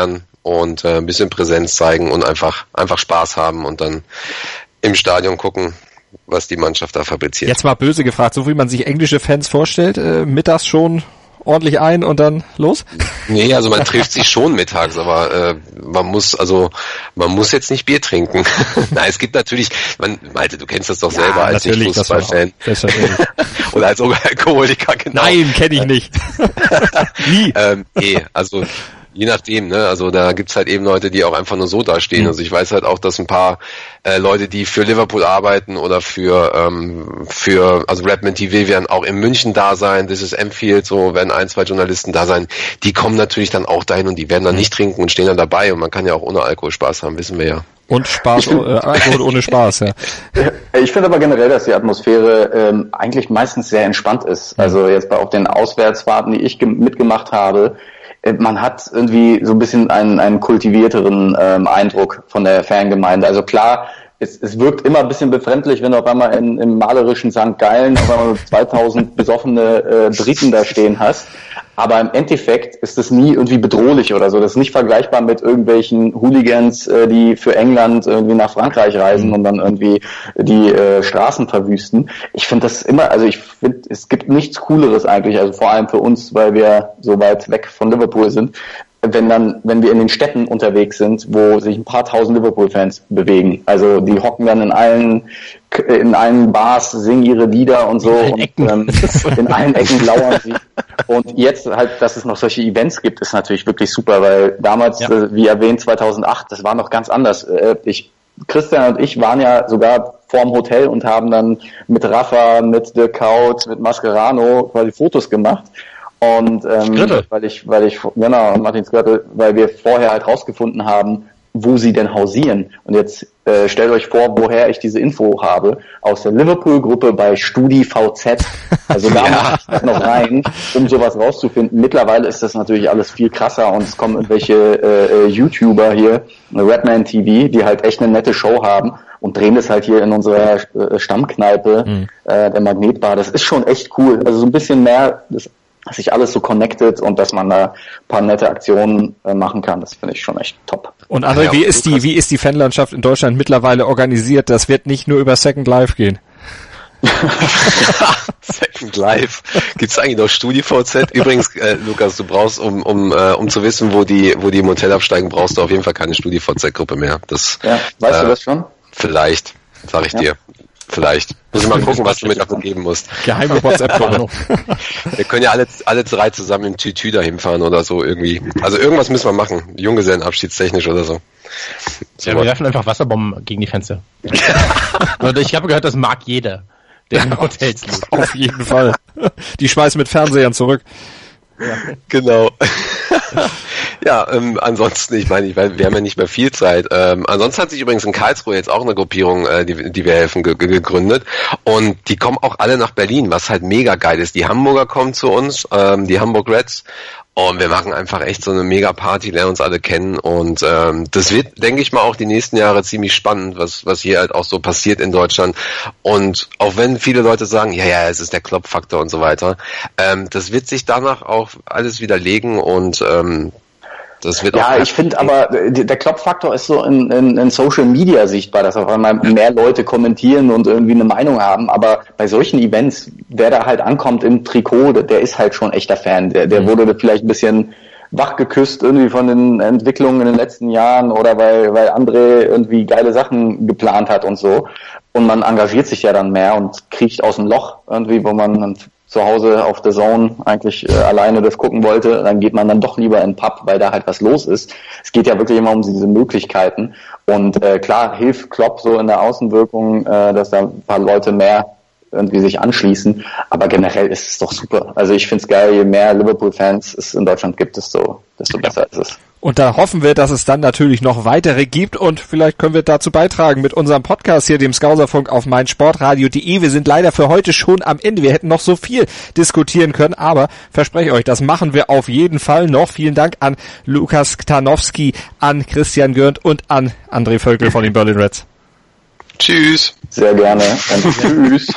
und ein bisschen Präsenz zeigen und einfach Spaß haben und dann im Stadion gucken, was die Mannschaft da fabriziert. Jetzt mal böse gefragt, so wie man sich englische Fans vorstellt, mittags schon ordentlich ein und dann los? Nee, also man trifft sich schon mittags, aber man muss jetzt nicht Bier trinken. Nein, es gibt natürlich, Malte, du kennst das doch selber als Nicht-Fußballfan. Oder als Alkoholiker, genau. Nein, kenne ich nicht. Nie. Also je nachdem, ne? Also da gibt's halt eben Leute, die auch einfach nur so dastehen. Also ich weiß halt auch, dass ein paar Leute, die für Liverpool arbeiten oder für also Redman TV werden auch in München da sein, das ist Anfield, so werden 1, 2 Journalisten da sein, die kommen natürlich dann auch dahin und die werden dann nicht trinken und stehen dann dabei und man kann ja auch ohne Alkohol Spaß haben, wissen wir ja. Und Spaß, Alkohol ohne Spaß, ja. Ich finde aber generell, dass die Atmosphäre eigentlich meistens sehr entspannt ist. Also jetzt auf den Auswärtsfahrten, die ich mitgemacht habe, man hat irgendwie so ein bisschen einen kultivierteren Eindruck von der Fangemeinde. Also klar, es wirkt immer ein bisschen befremdlich, wenn du auf einmal im malerischen St. Gallen auf einmal 2000 besoffene Briten da stehen hast. Aber im Endeffekt ist es nie irgendwie bedrohlich oder so. Das ist nicht vergleichbar mit irgendwelchen Hooligans, die für England irgendwie nach Frankreich reisen und dann irgendwie die Straßen verwüsten. Ich finde das immer, also ich finde, es gibt nichts Cooleres eigentlich, also vor allem für uns, weil wir so weit weg von Liverpool sind, wenn wir in den Städten unterwegs sind, wo sich ein paar tausend Liverpool-Fans bewegen. Also die hocken dann in allen Bars, singen ihre Lieder und so und in allen Ecken lauern sie. Und jetzt halt, dass es noch solche Events gibt, ist natürlich wirklich super, weil damals, wie erwähnt, 2008, das war noch ganz anders. Christian und ich waren ja sogar vorm Hotel und haben dann mit Rafa, mit Dirk Kuyt, mit Mascherano quasi Fotos gemacht. Und Martin Skrtel, weil wir vorher halt rausgefunden haben, wo sie denn hausieren. Und jetzt stellt euch vor, woher ich diese Info habe. Aus der Liverpool-Gruppe bei StudiVZ. Also da mache ich noch rein, um sowas rauszufinden. Mittlerweile ist das natürlich alles viel krasser und es kommen irgendwelche YouTuber hier, Redman TV, die halt echt eine nette Show haben und drehen das halt hier in unserer Stammkneipe, der Magnetbar. Das ist schon echt cool. Also so ein bisschen mehr, dass sich alles so connected und dass man da ein paar nette Aktionen machen kann, das finde ich schon echt top. Und André, wie ist die Fanlandschaft in Deutschland mittlerweile organisiert? Das wird nicht nur über Second Life gehen. Second Life. Gibt's eigentlich noch StudiVZ? Übrigens, Lukas, du brauchst, um zu wissen, wo die im Hotel absteigen, brauchst du auf jeden Fall keine StudiVZ-Gruppe mehr. Das, weißt du das schon? Vielleicht, sag ich dir. Vielleicht. Muss ich mal gucken, was du mir dafür geben musst. Geheime WhatsApp-Gruppe. Wir können ja alle 3 zusammen im Tütü dahin fahren oder so irgendwie. Also irgendwas müssen wir machen. Junggesellenabschiedstechnisch oder so. Ja, wir werfen einfach Wasserbomben gegen die Fenster. Ich habe gehört, das mag jeder, der in Hotels lebt. Auf jeden Fall. Die schmeißen mit Fernsehern zurück. Ja. Genau. Ja, ansonsten, ich meine, wir haben ja nicht mehr viel Zeit. Ansonsten hat sich übrigens in Karlsruhe jetzt auch eine Gruppierung, die wir helfen, gegründet. Und die kommen auch alle nach Berlin, was halt mega geil ist. Die Hamburger kommen zu uns, die Hamburg Reds. Und wir machen einfach echt so eine Mega-Party, lernen uns alle kennen. Und das wird, denke ich mal, auch die nächsten Jahre ziemlich spannend, was hier halt auch so passiert in Deutschland. Und auch wenn viele Leute sagen, ja, es ist der Klopp-Faktor und so weiter, das wird sich danach auch alles widerlegen und das wird auch. Ich finde aber, der Klopp-Faktor ist so in Social Media sichtbar, dass auf einmal mehr Leute kommentieren und irgendwie eine Meinung haben, aber bei solchen Events, wer da halt ankommt im Trikot, der ist halt schon echter Fan, der wurde vielleicht ein bisschen wachgeküsst irgendwie von den Entwicklungen in den letzten Jahren oder weil André irgendwie geile Sachen geplant hat und so und man engagiert sich ja dann mehr und kriecht aus dem Loch irgendwie, wo man dann zu Hause auf der Zone eigentlich alleine das gucken wollte, dann geht man dann doch lieber in den Pub, weil da halt was los ist. Es geht ja wirklich immer um diese Möglichkeiten und klar hilft Klopp so in der Außenwirkung, dass da ein paar Leute mehr irgendwie sich anschließen, aber generell ist es doch super. Also ich find's geil, je mehr Liverpool-Fans es in Deutschland gibt, desto besser ist es. Und da hoffen wir, dass es dann natürlich noch weitere gibt und vielleicht können wir dazu beitragen mit unserem Podcast hier, dem Skauserfunk auf meinsportradio.de. Wir sind leider für heute schon am Ende. Wir hätten noch so viel diskutieren können, aber verspreche euch, das machen wir auf jeden Fall noch. Vielen Dank an Lukas Ktanowski, an Christian Gürnt und an André Völkel von den Berlin Reds. Tschüss. Sehr gerne und tschüss.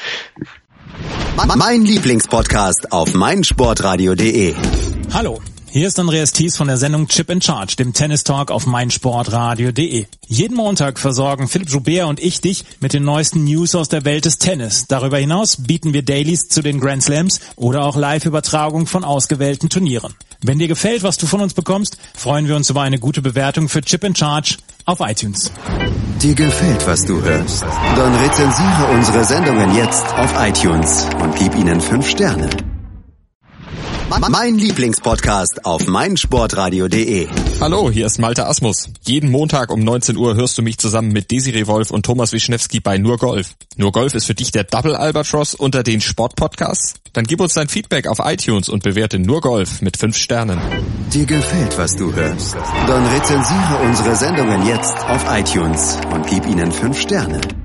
Mein Lieblingspodcast auf meinsportradio.de. Hallo. Hier ist Andreas Thies von der Sendung Chip in Charge, dem Tennis-Talk auf meinsportradio.de. Jeden Montag versorgen Philipp Joubert und ich dich mit den neuesten News aus der Welt des Tennis. Darüber hinaus bieten wir Dailies zu den Grand Slams oder auch Live-Übertragung von ausgewählten Turnieren. Wenn dir gefällt, was du von uns bekommst, freuen wir uns über eine gute Bewertung für Chip in Charge auf iTunes. Dir gefällt, was du hörst? Dann rezensiere unsere Sendungen jetzt auf iTunes und gib ihnen 5 Sterne. Mein Lieblingspodcast auf meinsportradio.de. Hallo, hier ist Malte Asmus. Jeden Montag um 19 Uhr hörst du mich zusammen mit Desiree Wolf und Thomas Wischnewski bei Nur Golf. Nur Golf ist für dich der Double Albatross unter den Sportpodcasts? Dann gib uns dein Feedback auf iTunes und bewerte Nur Golf mit 5 Sternen. Dir gefällt, was du hörst? Dann rezensiere unsere Sendungen jetzt auf iTunes und gib ihnen 5 Sterne.